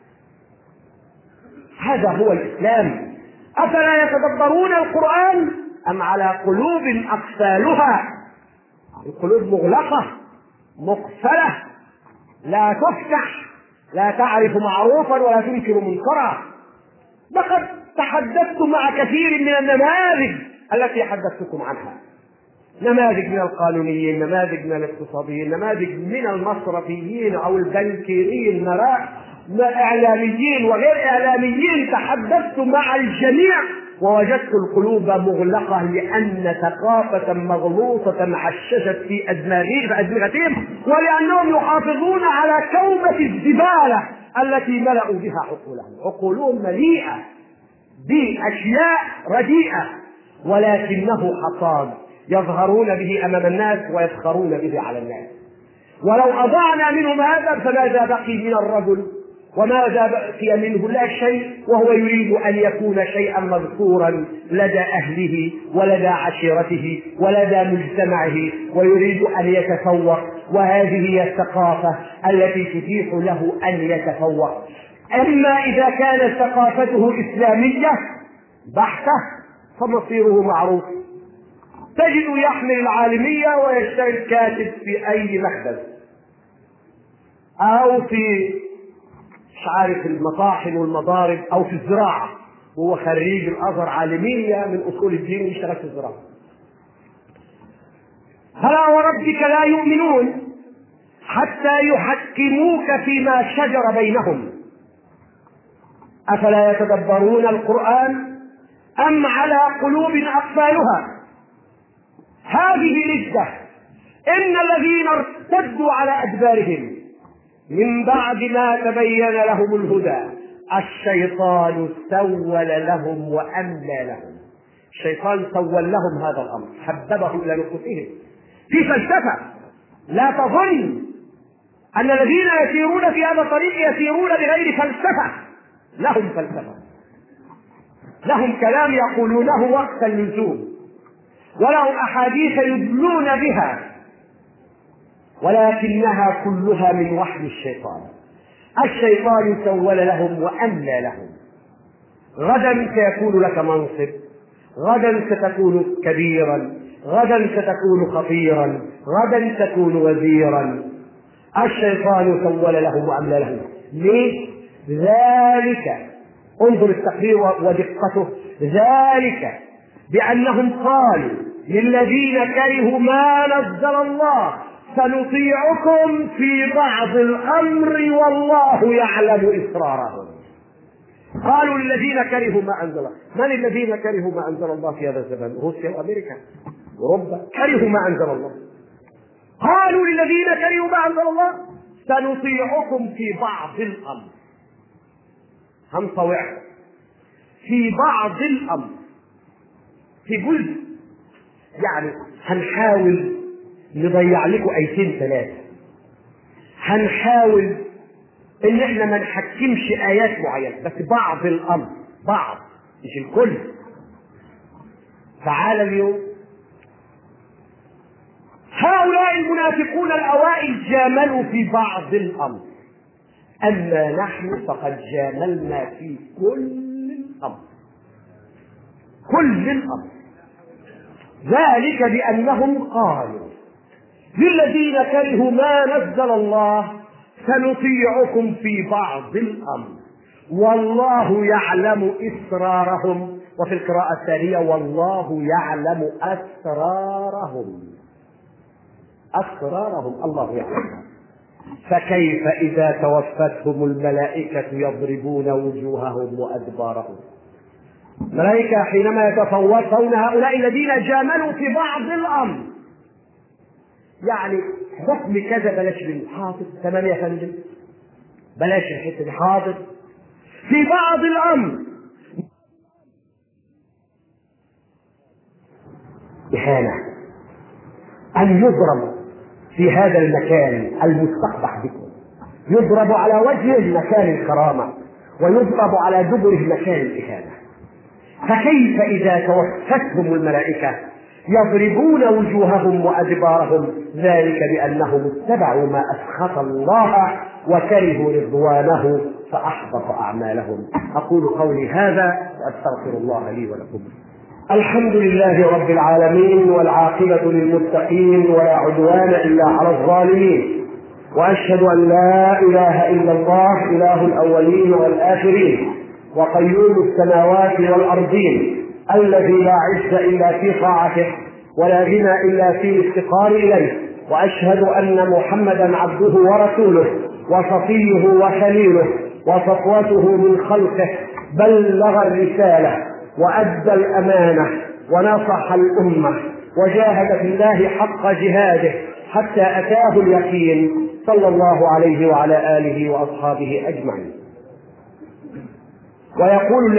هذا هو الإسلام. أفلا يتدبرون القرآن أم على قلوب أقفالها؟ القلوب مغلقة مقفلة، لا تفتح، لا تعرف معروفا ولا تنكر منكرا. لقد تحدثت مع كثير من النماذج التي حدثتكم عنها، نماذج من القانونيين، نماذج من الاقتصاديين، نماذج من المصرفيين أو البنكيريين، إعلاميين وغير إعلاميين. تحدثت مع الجميع ووجدت القلوب مغلقة، لأن ثقافة مغلوطة عششت في أدمغتهم، ولأنهم يحافظون على كومة الزبالة التي ملأوا بها عقولهم. عقولهم مليئة بأشياء رديئة، ولكنه حصاد يظهرون به أمام الناس ويفخرون به على الناس. ولو أضعنا منهم هذا فماذا بقي من الرجل وماذا بقي منه؟ لا شيء، وهو يريد أن يكون شيئا مذكورا لدى أهله ولدى عشيرته ولدى مجتمعه، ويريد أن يتفوق، وهذه هي الثقافة التي تتيح له أن يتفوق. أما إذا كانت ثقافته إسلامية بحتة فمصيره معروف، تجد يحمل العالمية ويشتغل كاتب في أي مخبز أو في مش عارف المطاحن والمضارب أو في الزراعة، وهو خريج الأزهر عالمية من أصول الدين ويشتغل في الزراعة. فلا وربك لا يؤمنون حتى يحكموك فيما شجر بينهم أفلا يتدبرون القرآن أم على قلوب أقفالها. هذه ردة إن الذين ارتدوا على أدبارهم من بعد ما تبين لهم الهدى الشيطان سول لهم وأملى لهم. الشيطان سول لهم هذا الأمر، حببه إلى نفوسهم في فلسفة. لا تظن أن الذين يسيرون في هذا الطريق يسيرون بغير فلسفة، لهم فلسفة، لهم كلام يقولونه وقت اللزوم، ولهم أحاديث يدلون بها، ولكنها كلها من وحي الشيطان. الشيطان سول لهم وأملى لهم. غدا سيكون لك منصب، غدا ستكون كبيرا، غدا ستكون خطيرا، غدا تكون وزيرا. الشيطان سول لهم وأملى لهم. ليه؟ ذلك، انظر التقرير ودقته، ذلك بأنهم قالوا للذين كرهوا ما نزل الله سنطيعكم في بعض الأمر والله يعلم إسرارهم. قالوا للذين كرهوا ما أنزل الله. من الذين كرهوا ما أنزل الله في هذا الزمان؟ روسيا وأمريكا وأوروبا كرهوا ما أنزل الله. قالوا للذين كرهوا ما أنزل الله سنطيعكم في بعض الأمر، هنطوعكم في بعض الأمر، في جزء، يعني هنحاول نضيع لكم آيتين ثلاثة، هنحاول ان احنا ما نحكمش آيات معينة، بس بعض الأمر، بعض مش الكل. تعال اليوم هؤلاء المنافقون الأوائل جاملوا في بعض الأمر، أما نحن فقد جاملنا في كل الأمر، كل الأمر. ذلك بأنهم قالوا للذين كرهوا ما نزل الله سنطيعكم في بعض الأمر والله يعلم إسرارهم، وفي القراءة الثانية والله يعلم أسرارهم. أسرارهم الله يعلم. فكيف إذا توفتهم الملائكة يضربون وجوههم وأدبارهم. الملائكة حينما يتفوتون هؤلاء الذين جاملوا في بعض الأمر، يعني حكم كذا بلاش منه، حاضر تمام يا فندم، بلاش الحته دي، حاضر. في بعض الامر إهانة، أن يضرب في هذا المكان المستقبح بكم، يضرب على وجهه مكان الكرامة ويضرب على دبره مكان الإهانة. فكيف إذا توفتهم الملائكة يضربون وجوههم وأدبارهم، ذلك بأنهم اتبعوا ما أسخط الله وكرهوا رضوانه فأحبط أعمالهم. أقول قولي هذا وأستغفر الله لي ولكم. الحمد لله رب العالمين، والعاقبة للمتقين، ولا عدوان إلا على الظالمين، وأشهد أن لا إله إلا الله إله الأولين والآخرين وقيوم السماوات والأرضين، الذي لا عز إلا في طاعته ولا غنى إلا في الافتقار إليه. وأشهد أن محمدا عبده ورسوله وصفيه وخليله وصفوته من خلقه، بلغ الرسالة وأدى الأمانة ونصح الأمة وجاهد في الله حق جهاده حتى أتاه اليقين، صلى الله عليه وعلى آله وأصحابه أجمعين. ويقول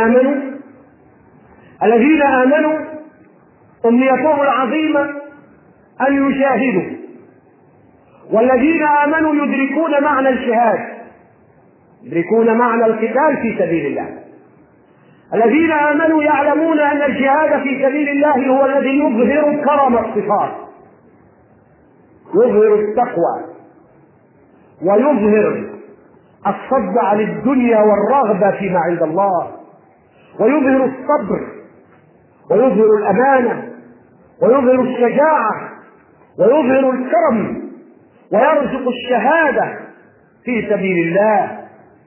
الذين آمنوا أمنيتهم العظيمة أن يشاهدوا، والذين آمنوا يدركون معنى الشهادة، يدركون معنى القتال في سبيل الله. الذين آمنوا يعلمون أن الجهاد في سبيل الله هو الذي يظهر كرم الصفات، يظهر التقوى، ويظهر الصد عن الدنيا والرغبة فيما عند الله، ويظهر الصبر، ويظهر الأمانة، ويظهر الشجاعة، ويظهر الكرم، ويرزق الشهادة في سبيل الله.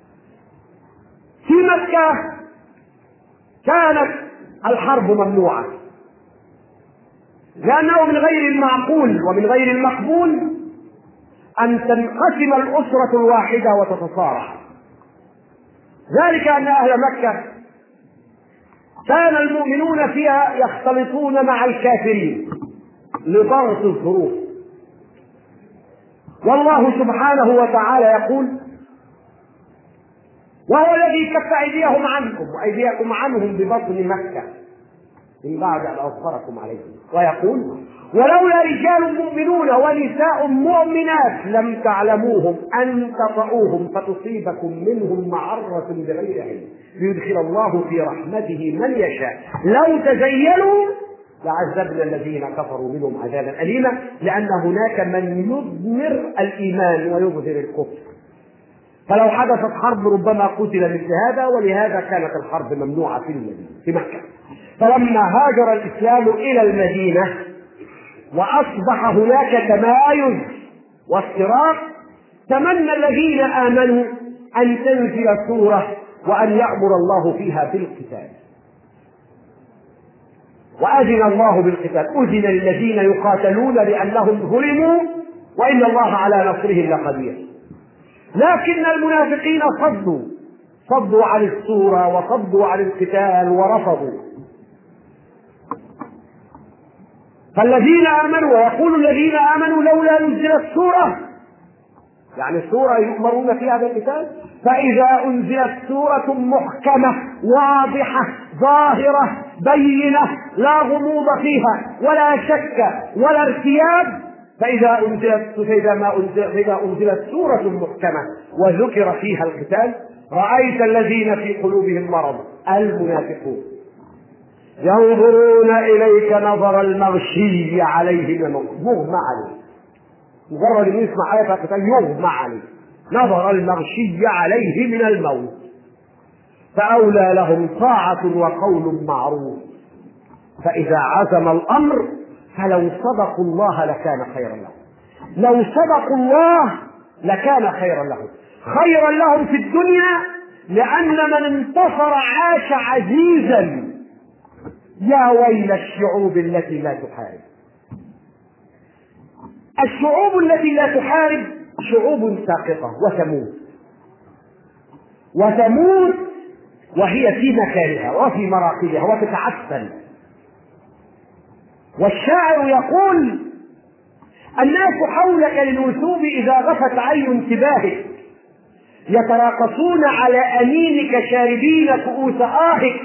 في مكة كانت الحرب ممنوعة، لأنه من غير المعقول ومن غير المقبول أن تنقسم الأسرة الواحدة وتتصارع. ذلك أن أهل مكة كان المؤمنون فيها يختلطون مع الكافرين لضغط الظروف. والله سبحانه وتعالى يقول: وهو الذي كف أيديهم عنكم وأيديكم عنهم ببطن مكة من بعد أن أظفركم عليهم. ويقول: ولولا رجال مؤمنون ونساء مؤمنات لم تعلموهم أن تطؤوهم فتصيبكم منهم معرة بغير علم ليدخل الله في رحمته من يشاء لو تزينوا لعذبنا الذين كفروا منهم عذابا أليما، لأن هناك من يضمر الإيمان ويظهر الكفر. فلو حدثت حرب ربما قتل مثل هذا، ولهذا كانت الحرب ممنوعة في مكة. فلما هاجر الإسلام إلى المدينة وأصبح هناك تمايز وافتراق، تمنى الذين آمنوا أن تنزل سورة وأن يأمر الله فيها بالقتال، وأذن الله بالقتال. أذن للذين يقاتلون بأنهم ظلموا وإن الله على نصرهم لقدير. لكن المنافقين صدوا عن السورة وصدوا عن القتال ورفضوا. فالذين آمنوا، ويقول الذين آمنوا لولا نزلت سورة، يعني سورة يؤمرون فيها بالقتال. فإذا أنزلت سورة محكمة واضحة ظاهرة بينة لا غموض فيها ولا شك ولا ارتياب، فإذا أنزلت سورة محكمة وذكر فيها القتال رأيت الذين في قلوبهم مرض المنافقون ينظرون إليك نظر المغشي عليه من الموت، يغمى عليه، مجرد أن يسمع آية القتال يغمى عليه، نظر المغشي عليه من الموت. فأولى لهم طاعة وقول معروف. فإذا عزم الأمر فلو صدقوا الله لكان خيرا لهم، لو صدقوا الله لكان خيرا لهم، خيرا لهم في الدنيا، لأن من انتصر عاش عزيزا. يا ويل الشعوب التي لا تحارب. الشعوب التي لا تحارب شعوب ساقطة وتموت وهي في مكانها وفي مراقبها وتتعفن. والشاعر يقول: الناس حولك للوثوب إذا غفت عين انتباهك، يتراقصون على أنينك شاربين كؤوس آهك.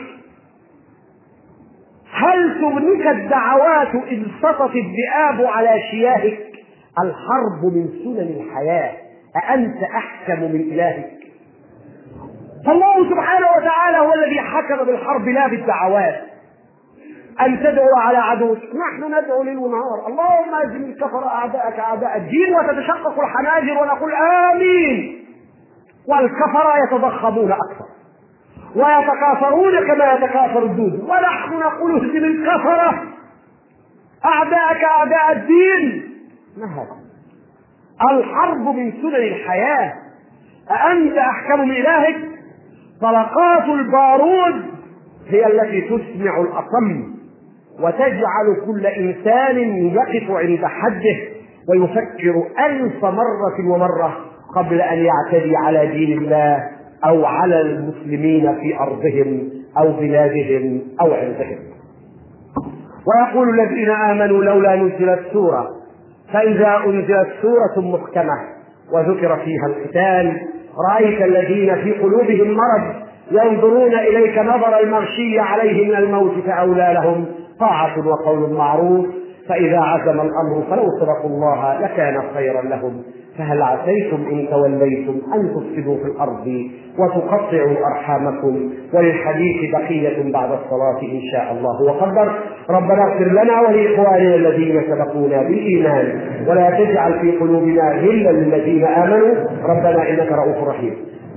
هل تغنيك الدعوات إذ سطت الذئاب على شياهك؟ الحرب من سنن الحياة، أأنت أحكم من إلهك؟ فالله سبحانه وتعالى هو الذي حكم بالحرب لا بالدعوات. أن تدعو على عدوك، نحن ندعو ليل ونهار اللهم أزم الكفر أعداءك أعداء الدين، وتتشقق الحناجر ونقول آمين، والكفر يتضخمون أكثر ويتكاثرون كما يتكاثر الدود، ونحن نقول اهزم الكفرة أعداءك أعداء الدين. ما هذا؟ الحرب من سنن الحياة، أأنت أحكم من إلهك؟ طلقات البارود هي التي تسمع الأصم وتجعل كل إنسان يقف عند حده ويفكر 1000 مرة ومرة قبل أن يعتدي على دين الله أو على المسلمين في أرضهم أو بلادهم أو عندهم. ويقول الذين آمنوا لولا نزلت سورة، فإذا أنزلت سورة محكمة وذكر فيها القتال رأيت الذين في قلوبهم مرض ينظرون إليك نظر المغشي عليه من الموت، فأولى لهم طاعة وقول معروف. فإذا عزم الأمر فلو صدقوا الله لكان خيرا لهم، فهل عسيتم إن توليتم أن تفسدوا في الأرض وتقطعوا أرحامكم. وللحديث بقية بعد الصلاة إن شاء الله وقدر. ربنا اغفر لنا ولإخواننا الذين سبقونا بالإيمان ولا تجعل في قلوبنا غلا للذين آمنوا ربنا إنك رؤوف رحيم.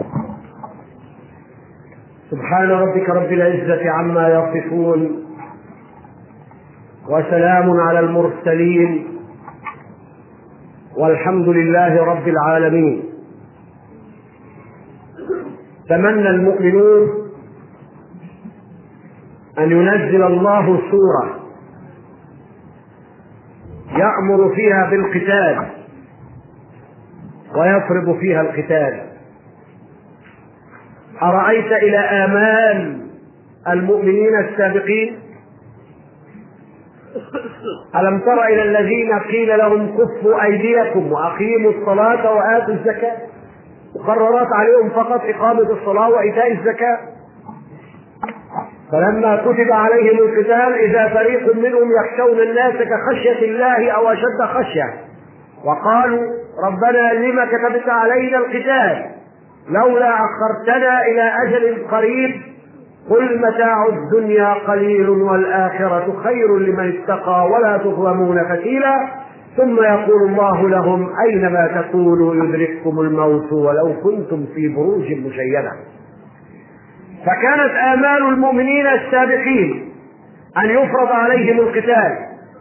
سبحان ربك رب العزة عما يصفون وسلام على المرسلين والحمد لله رب العالمين. تمنى المؤمنون أن ينزل الله سورة يأمر فيها بالقتال ويفرض فيها القتال. أرأيت إلى آمال المؤمنين السابقين؟ ألم تر إلى الذين قيل لهم كفوا أيديكم وأقيموا الصلاة وآتوا الزكاة؟ مقررات عليهم فقط إقامة الصلاة وإيتاء الزكاة. فلما كتب عليهم القتال إذا فريق منهم يخشون الناس كخشية الله أو أشد خشية وقالوا ربنا لما كتبت علينا القتال لولا أخرتنا إلى أجل قريب قل متاع الدنيا قليل والآخرة خير لمن اتقى ولا تظلمون فتيلا. ثم يقول الله لهم أينما تكونوا يدرككم الموت ولو كنتم في بروج مشيدة. فكانت آمال المؤمنين السابقين أن يفرض عليهم القتال.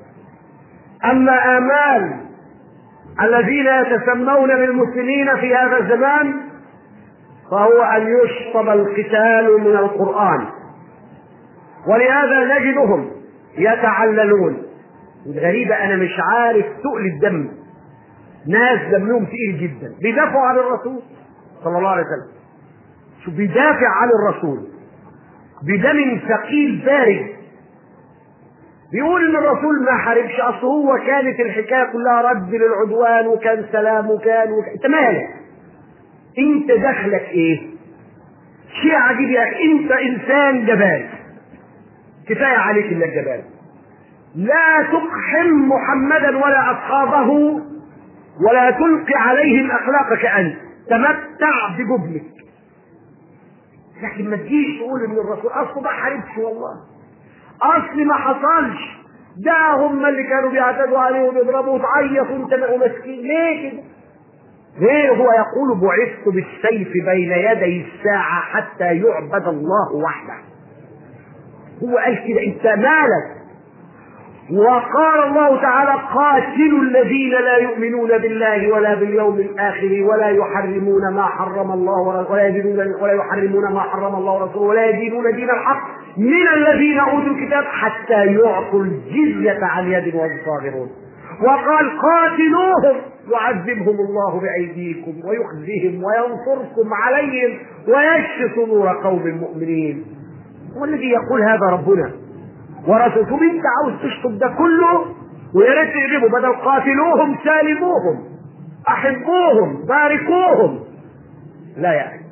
أما آمال الذين يتسمون بالمسلمين في هذا الزمان فهو أن يشطب القتال من القرآن. ولهذا نجدهم يتعللون. الغريبة أنا مش عارف تقل الدم، ناس دمهم تقيل جدا بيدافعوا عن الرسول صلى الله عليه وسلم. شو بيدافع عن الرسول بدم ثقيل بارد، بيقول ان الرسول ما حاربش، اصل هو كانت الحكايه كلها رد للعدوان وكان سلام انت مالك؟ انت دخلك ايه؟ شيء عجيب يا اخي، انت انسان جبان، كفايه عليك انك جبان. لا تقحم محمدا ولا اصحابه ولا تلقي عليهم اخلاقك انت، تمتع بجبنك. لكن ما تجيش تقول ان الرسول اصله ما حاربش، والله اصل ما حصلش، ده هم اللي كانوا بيعتدوا عليه وبيضربوا وتعيط وانت مسكين. ليه كده؟ ليه؟ هو يقول بعثت بالسيف بين يدي الساعة حتى يعبد الله وحده. هو قال كده، انت مالك؟ وقال الله تعالى قاتلوا الذين لا يؤمنون بالله ولا باليوم الآخر ولا يحرمون ما حرم الله ولا يحرمون ما حرم الله ورسوله ولا يدينون دين الحق من الذين أوتوا الكتاب حتى يعطوا الجزية عن يد وهم صاغرون. وقال قاتلوهم يعذبهم الله بأيديكم ويخزيهم وينصركم عليهم ويشفي صدور قوم مؤمنين. والذي يقول هذا ربنا ورسولكم. انت عاوز تشطب ده كله ويا ريت تقلبوا، بدل قاتلوهم سالموهم احبوهم باركوهم. لا يا اخي،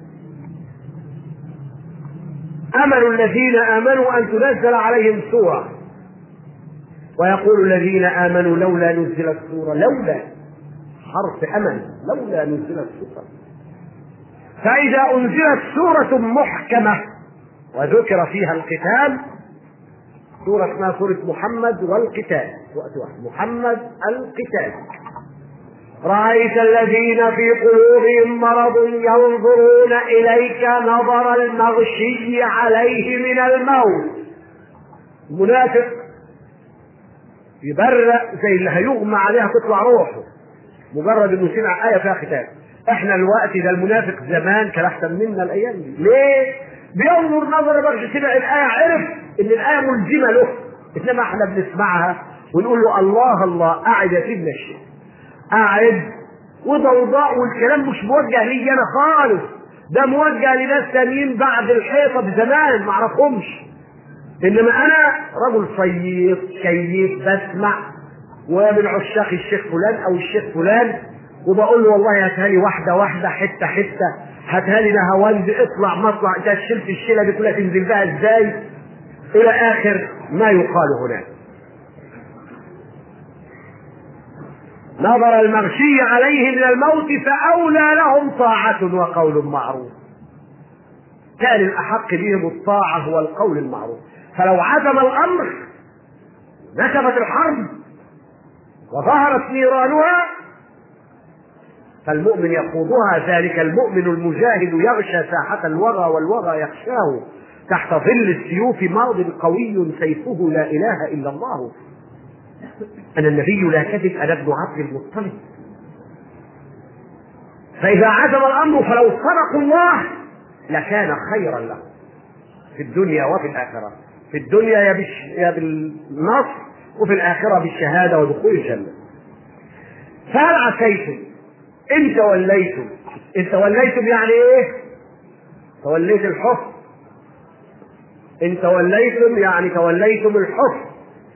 امل الذين امنوا ان تنزل عليهم سوره ويقول الذين امنوا لولا نزلت سوره، لولا حرف امل، لولا نزلت سوره. فاذا انزلت سوره محكمه وذكر فيها القتال، سورة اسمها سورة محمد والقتال، محمد القتال، رأيت الذين في قلوبهم مرض ينظرون إليك نظر المغشي عليه من الموت. المنافق يبرق زي اللي هيغمى عليها تطلع روحه مجرد انه سمع آية فيها قتال. احنا الوقت ده المنافق زمان كان احسن منا الايام دي. ليه؟ بينظر نظر بقى، سمع الآية عرف ان الآية ملزمة له، انما احنا بنسمعها ونقول له الله الله، قاعد يا سيدنا الشيخ قاعد وضوضاء والكلام مش موجه لي انا خالص، ده موجه لناس تانيين بعد الحيطة بزمان ما اعرفهمش. انما انا رجل صييط كيف بسمع ومن عشاق الشيخ فلان او الشيخ فلان، وبقول له والله هاتها لي واحده واحده حته حته، هاتها لي نهاوند اطلع مطلع، انت شلت الشيله دي كلها تنزل بها ازاي؟ الى اخر ما يقال هناك. نظر المغشي عليه من الموت فأولى لهم طاعة وقول معروف. كان الأحق بهم الطاعة والقول المعروف. فلو عزم الأمر نشبت الحرب وظهرت نيرانها فالمؤمن يخوضها. ذلك المؤمن المجاهد يغشى ساحة الوغى والوغى يخشاه تحت ظل السيوف ماض قوي سيفه لا إله إلا الله. أنا النبي لا كذب، أنا ابن عبد المطلب. فإذا عزم الأمر فلو صدقوا الله لكان خيرا له في الدنيا وفي الآخرة. في الدنيا يا بالنصر، وفي الآخرة بالشهادة ودخول الجنة. فهل عسيتم إن توليتم؟ إن توليتم يعني إيه؟ توليت الحكم. إن توليتم يعني توليتم الحكم.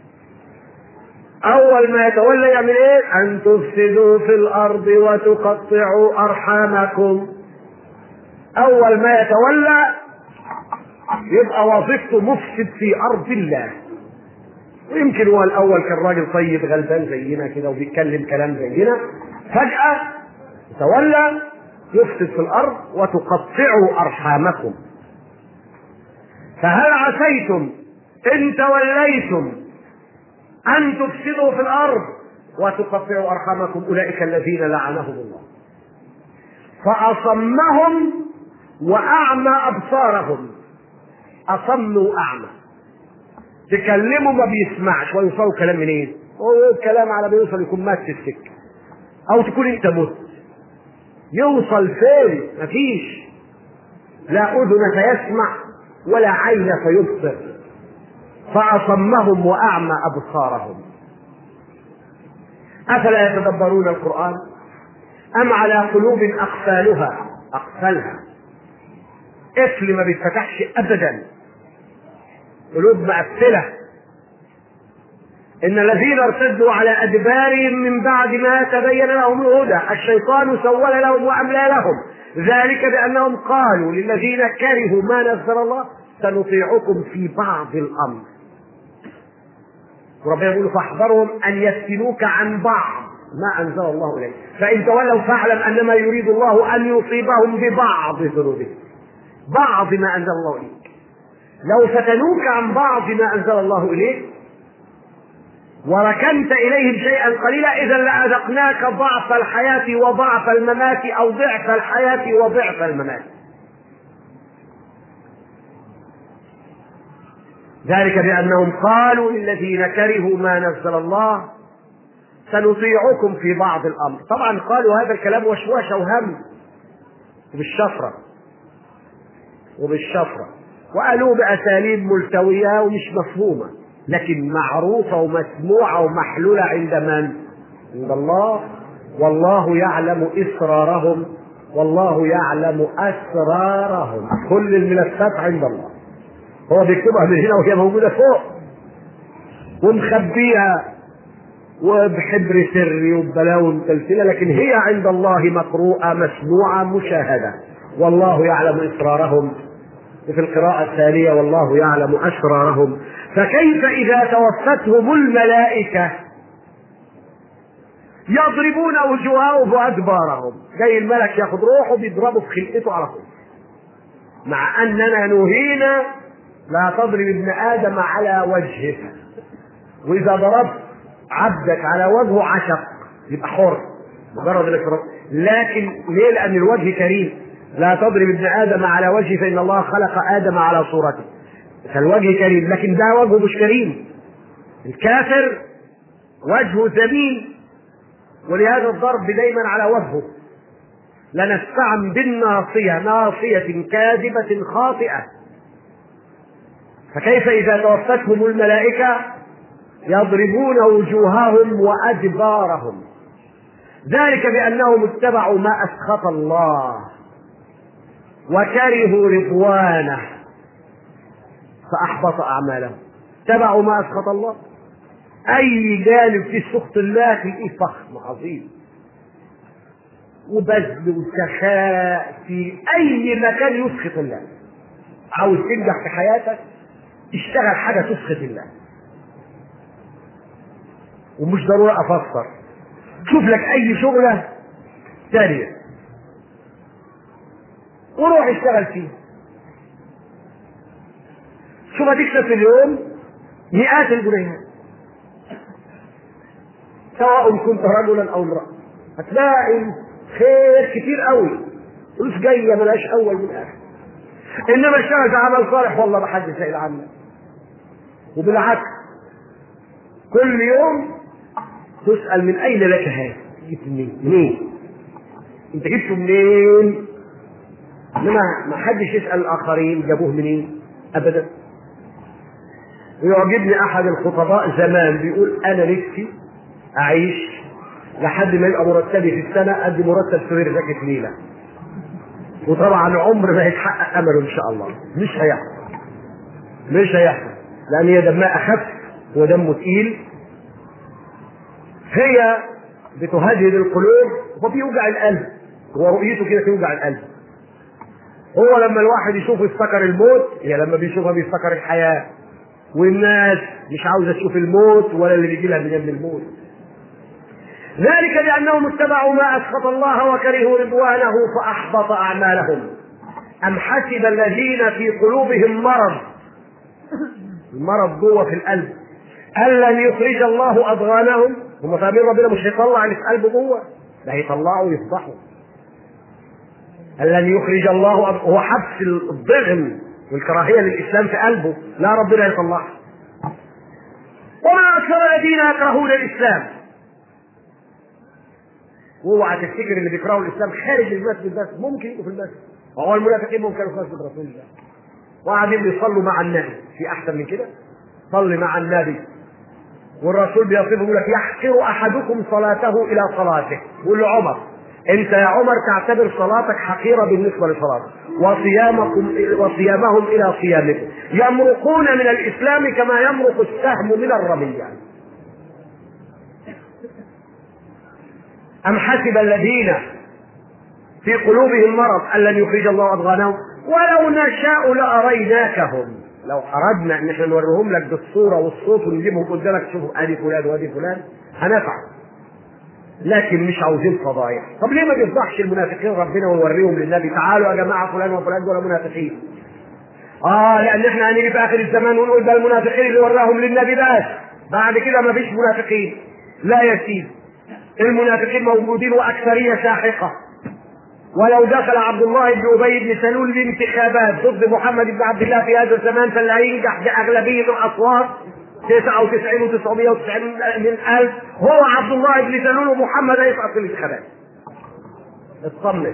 أول ما يتولى يعمل إيه؟ أن تفسدوا في الأرض وتقطعوا أرحامكم. أول ما يتولى يبقى وظيفته مفسد في أرض الله. ويمكن هو الأول كان راجل طيب غلبان زينا كده وبيتكلم كلام زينا، فجأة تولى يفسد في الأرض وتقطعوا أرحامكم. فهل عسيتم إن توليتم أن تفسدوا في الأرض وتقطعوا أرحامكم؟ أولئك الذين لعنهم الله فأصمهم وأعمى أبصارهم. أصم وأعمى، تكلموا ما بيسمعش ويوصلوا كلام منين؟ هو الكلام على ما يوصل يكون مات في السكة أو تكون أنت مت. يوصل فين؟ مفيش. لا أذن فيسمع ولا عين فيبصر. فأصمهم وأعمى أبصارهم. أفلا يتدبرون القرآن أم على قلوب أقفالها قفل ما بيتفتحش أبدا، قلوب مقفلة. إن الذين ارتدوا على أدبارهم من بعد ما تبين لهم الهدى الشيطان سول لهم وأملى لهم ذلك بأنهم قالوا للذين كرهوا ما نزل الله سنطيعكم في بعض الأمر. وربنا يقول فاحذرهم أن يفتنوك عن بعض ما أنزل الله إليك فإن تولوا فاعلم أنما يريد الله أن يصيبهم ببعض ذنوبهم. بعض ما أنزل الله إليك. لو فتنوك عن بعض ما أنزل الله إليك وركنت إليهم شيئا قليلا إذا لأذقناك ضعف الحياة وضعف الممات أو ضعف الحياة وضعف الممات. ذلك بأنهم قالوا للذين كرهوا ما نزل الله سنطيعكم في بعض الأمر. طبعا قالوا هذا الكلام وشوشة وهم وبالشفرة وقالوا بأساليب ملتوية ومش مفهومة لكن معروفة ومسموعة ومحلولة عند من؟ عند الله. والله يعلم إسرارهم والله يعلم أسرارهم. كل الملفات عند الله، هو بيكتبها من هنا وهي موجودة فوق ومخبيها وبحبر سري وببلاوي تمثيلة، لكن هي عند الله مقروءة مسموعة مشاهدة. والله يعلم إسرارهم. وفي القراءة الثانية والله يعلم أسرارهم. فكيف إذا توفتهم الملائكة يضربون وجوههم وأدبارهم؟ جاي الملك ياخد روحه بيضربه في خلقته على طول، مع أننا نهينا لا تضرب ابن آدم على وجهه. وإذا ضربت عبدك على وجهه عشق يبقى حر مجرد الإكرام. لكن ليه؟ لأن الوجه كريم. لا تضرب ابن آدم على وجهه فإن الله خلق آدم على صورته. فالوجه كريم، لكن ده وجهه مش كريم. الكافر وجهه ذميم، ولهذا الضرب دايما على وجهه. لنستعن بالناصية، ناصية كاذبة خاطئة. فكيف إذا توفتهم الملائكة يضربون وجوههم وأدبارهم؟ ذلك بأنهم اتبعوا ما أسخط الله وكرهوا رضوانه فأحبط أعمالهم. اتبعوا ما أسخط الله، أي جانب في سخط الله تلاقيه فخم عظيم وبذل وسخاء في أي مكان يسخط الله. عاوز تنجح في حياتك اشتغل حاجة تسخط الله. ومش ضروري أفسر، شوف لك اي شغلة ثانية وروح اشتغل فيه. شوف هتكسب في اليوم مئات الجنيهات، سواء كنت رجلا او امرأة. هتلاقي خير كتير قوي، فلوس جاية ملهاش اول من اخر. انما اشتغل في عمل صالح والله ما حد سائل عنه. وبالعكس كل يوم تسأل من اين لك هذا؟ جبت منين؟ انت جبته منين؟ انما ما حدش يسأل الاخرين جابوه منين ابدا. ويعجبني احد الخطباء زمان بيقول انا نفسي اعيش لحد ما يبقى مرتبي في السنة قد مرتب سوير زكاة ليلة. وطبعا عمر ما هيتحقق امله ان شاء الله، مش هيحصل لان هي دمها اخف ودمه تقيل. هي بتهدد القلوب وبيوجع القلب، ورؤيته كده توجع القلب. هو لما الواحد يشوف يفتكر الموت، هي لما بيشوفها بيفتكر الحياة. والناس مش عاوزة تشوف الموت ولا اللي بيجي لها من جنب الموت. ذلك بأنهم اتبعوا ما أسخط الله وكرهوا رضوانه فأحبط أعمالهم. أم حسب الذين في قلوبهم مرض، المرض جوه في القلب، أن لن يخرج الله أضغانهم. هم فاهمين ربنا مش هيطلع اللي في قلبه جوه، ده هيطلعه ويفضحه. أن لن يخرج الله هو حبس الضغن والكراهية للإسلام في قلبه، لا ربنا يطلعه. وما أكثر الذين يكرهون الإسلام. واوعى تفتكر اللي بيكرهوا الإسلام خارج المسجد بس، ممكن يبقوا في المسجد. وهو المنافقين ممكن يكونوا في مسجد رسول الله وقاعدين بيصلوا مع النبي. في أحسن من كده؟ صلي مع النبي والرسول بيصفه يقول لك يحقر أحدكم صلاته إلى صلاته. يقول له عمر انت يا عمر تعتبر صلاتك حقيرة بالنسبة لصلاتك، وصيامهم الى صيامكم، يمرقون من الاسلام كما يمرق السهم من الرمية. ام حسب الذين في قلوبهم مرض ان لن يخرج الله اضغانهم ولو نشاء لاريناكهم. لو اردنا ان احنا نوريهم لك بالصورة والصوت ونجيبهم قدامك شوفوا ادي فلان وادي فلان هنفعل، لكن مش عاوزين فضايح. طب ليه ما بيفضحش المنافقين ربنا ويوريهم للنبي؟ تعالوا يا جماعه فلان وفلان دول منافقين. لان احنا هنيجي في اخر الزمان ونقول ده المنافقين اللي وراهم للنبي بس، بعد كده ما فيش منافقين. لا يا سيدي، المنافقين موجودين واكثريه ساحقه. ولو دخل عبد الله بن ابي بن سلول الانتخابات ضد محمد بن عبد الله في هذا الزمان فلا هينجح باغلبيه الاصوات 99 و990 من ألف، هو عبد الله بن سلول ومحمد هيسقط في الانتخابات. اطمن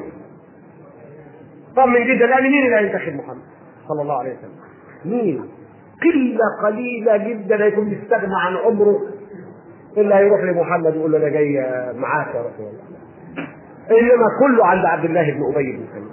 جدا، لان مين اللي هينتخب محمد صلى الله عليه وسلم؟ مين؟ قله قليله جدا هيكون بيستغنى عن عمره الا هيروح لمحمد ويقول له انا جاي معاك يا رسول الله. انما كله عند عبد الله بن ابي بن سلول.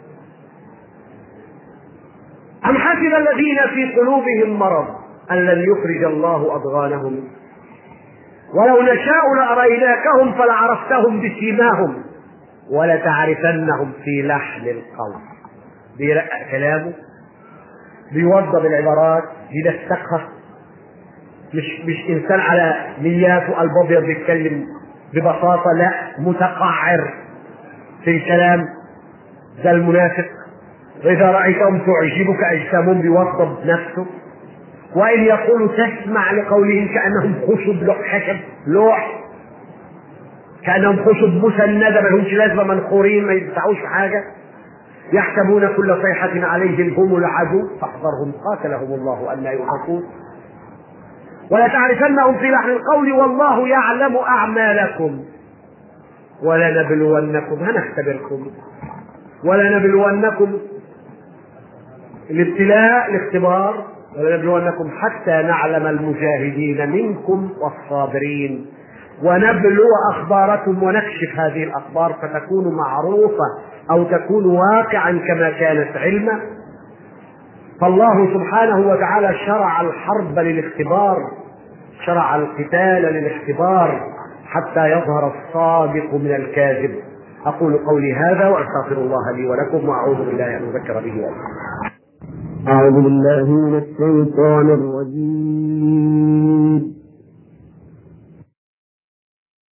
ام حسب الذين في قلوبهم مرض أن لن يخرج الله أضغانهم ولو نشاء لأريناكهم فلعرفتهم بسيماهم ولتعرفنهم في لحن القول. بيرقق كلامه، بيوضب العبارات، بيدققها. مش إنسان على نياته قلب أبيض بيتكلم ببساطة، لا، متقعر في الكلام. ده المنافق. وإذا رأيتهم تعجبك أجسامهم، بيوضب نفسه. وإن يقولوا تسمع لقولهم كأنهم خشب لوح، كأنهم خشب مسندة ما لهمش لازمة، منخورين ما يدفعوش حاجة. يحسبون كل صيحة عليهم هم العدو فاحذرهم قاتلهم الله أن يؤفكون. ولتعرفنهم في لحن القول والله يعلم أعمالكم ولنبلونكم، هنختبركم ولنبلونكم. الابتلاء الاختبار، ولنبلونكم حتى نعلم المجاهدين منكم والصابرين ونبلو أخباركم ونكشف هذه الأخبار فتكون معروفة أو تكون واقعا كما كانت علما. فالله سبحانه وتعالى شرع الحرب للاختبار، شرع القتال للاختبار حتى يظهر الصادق من الكاذب. أقول قولي هذا وأستغفر الله لي ولكم وأعوذ بالله أن أذكر به. أعوذ بالله من الشيطان الرجيم.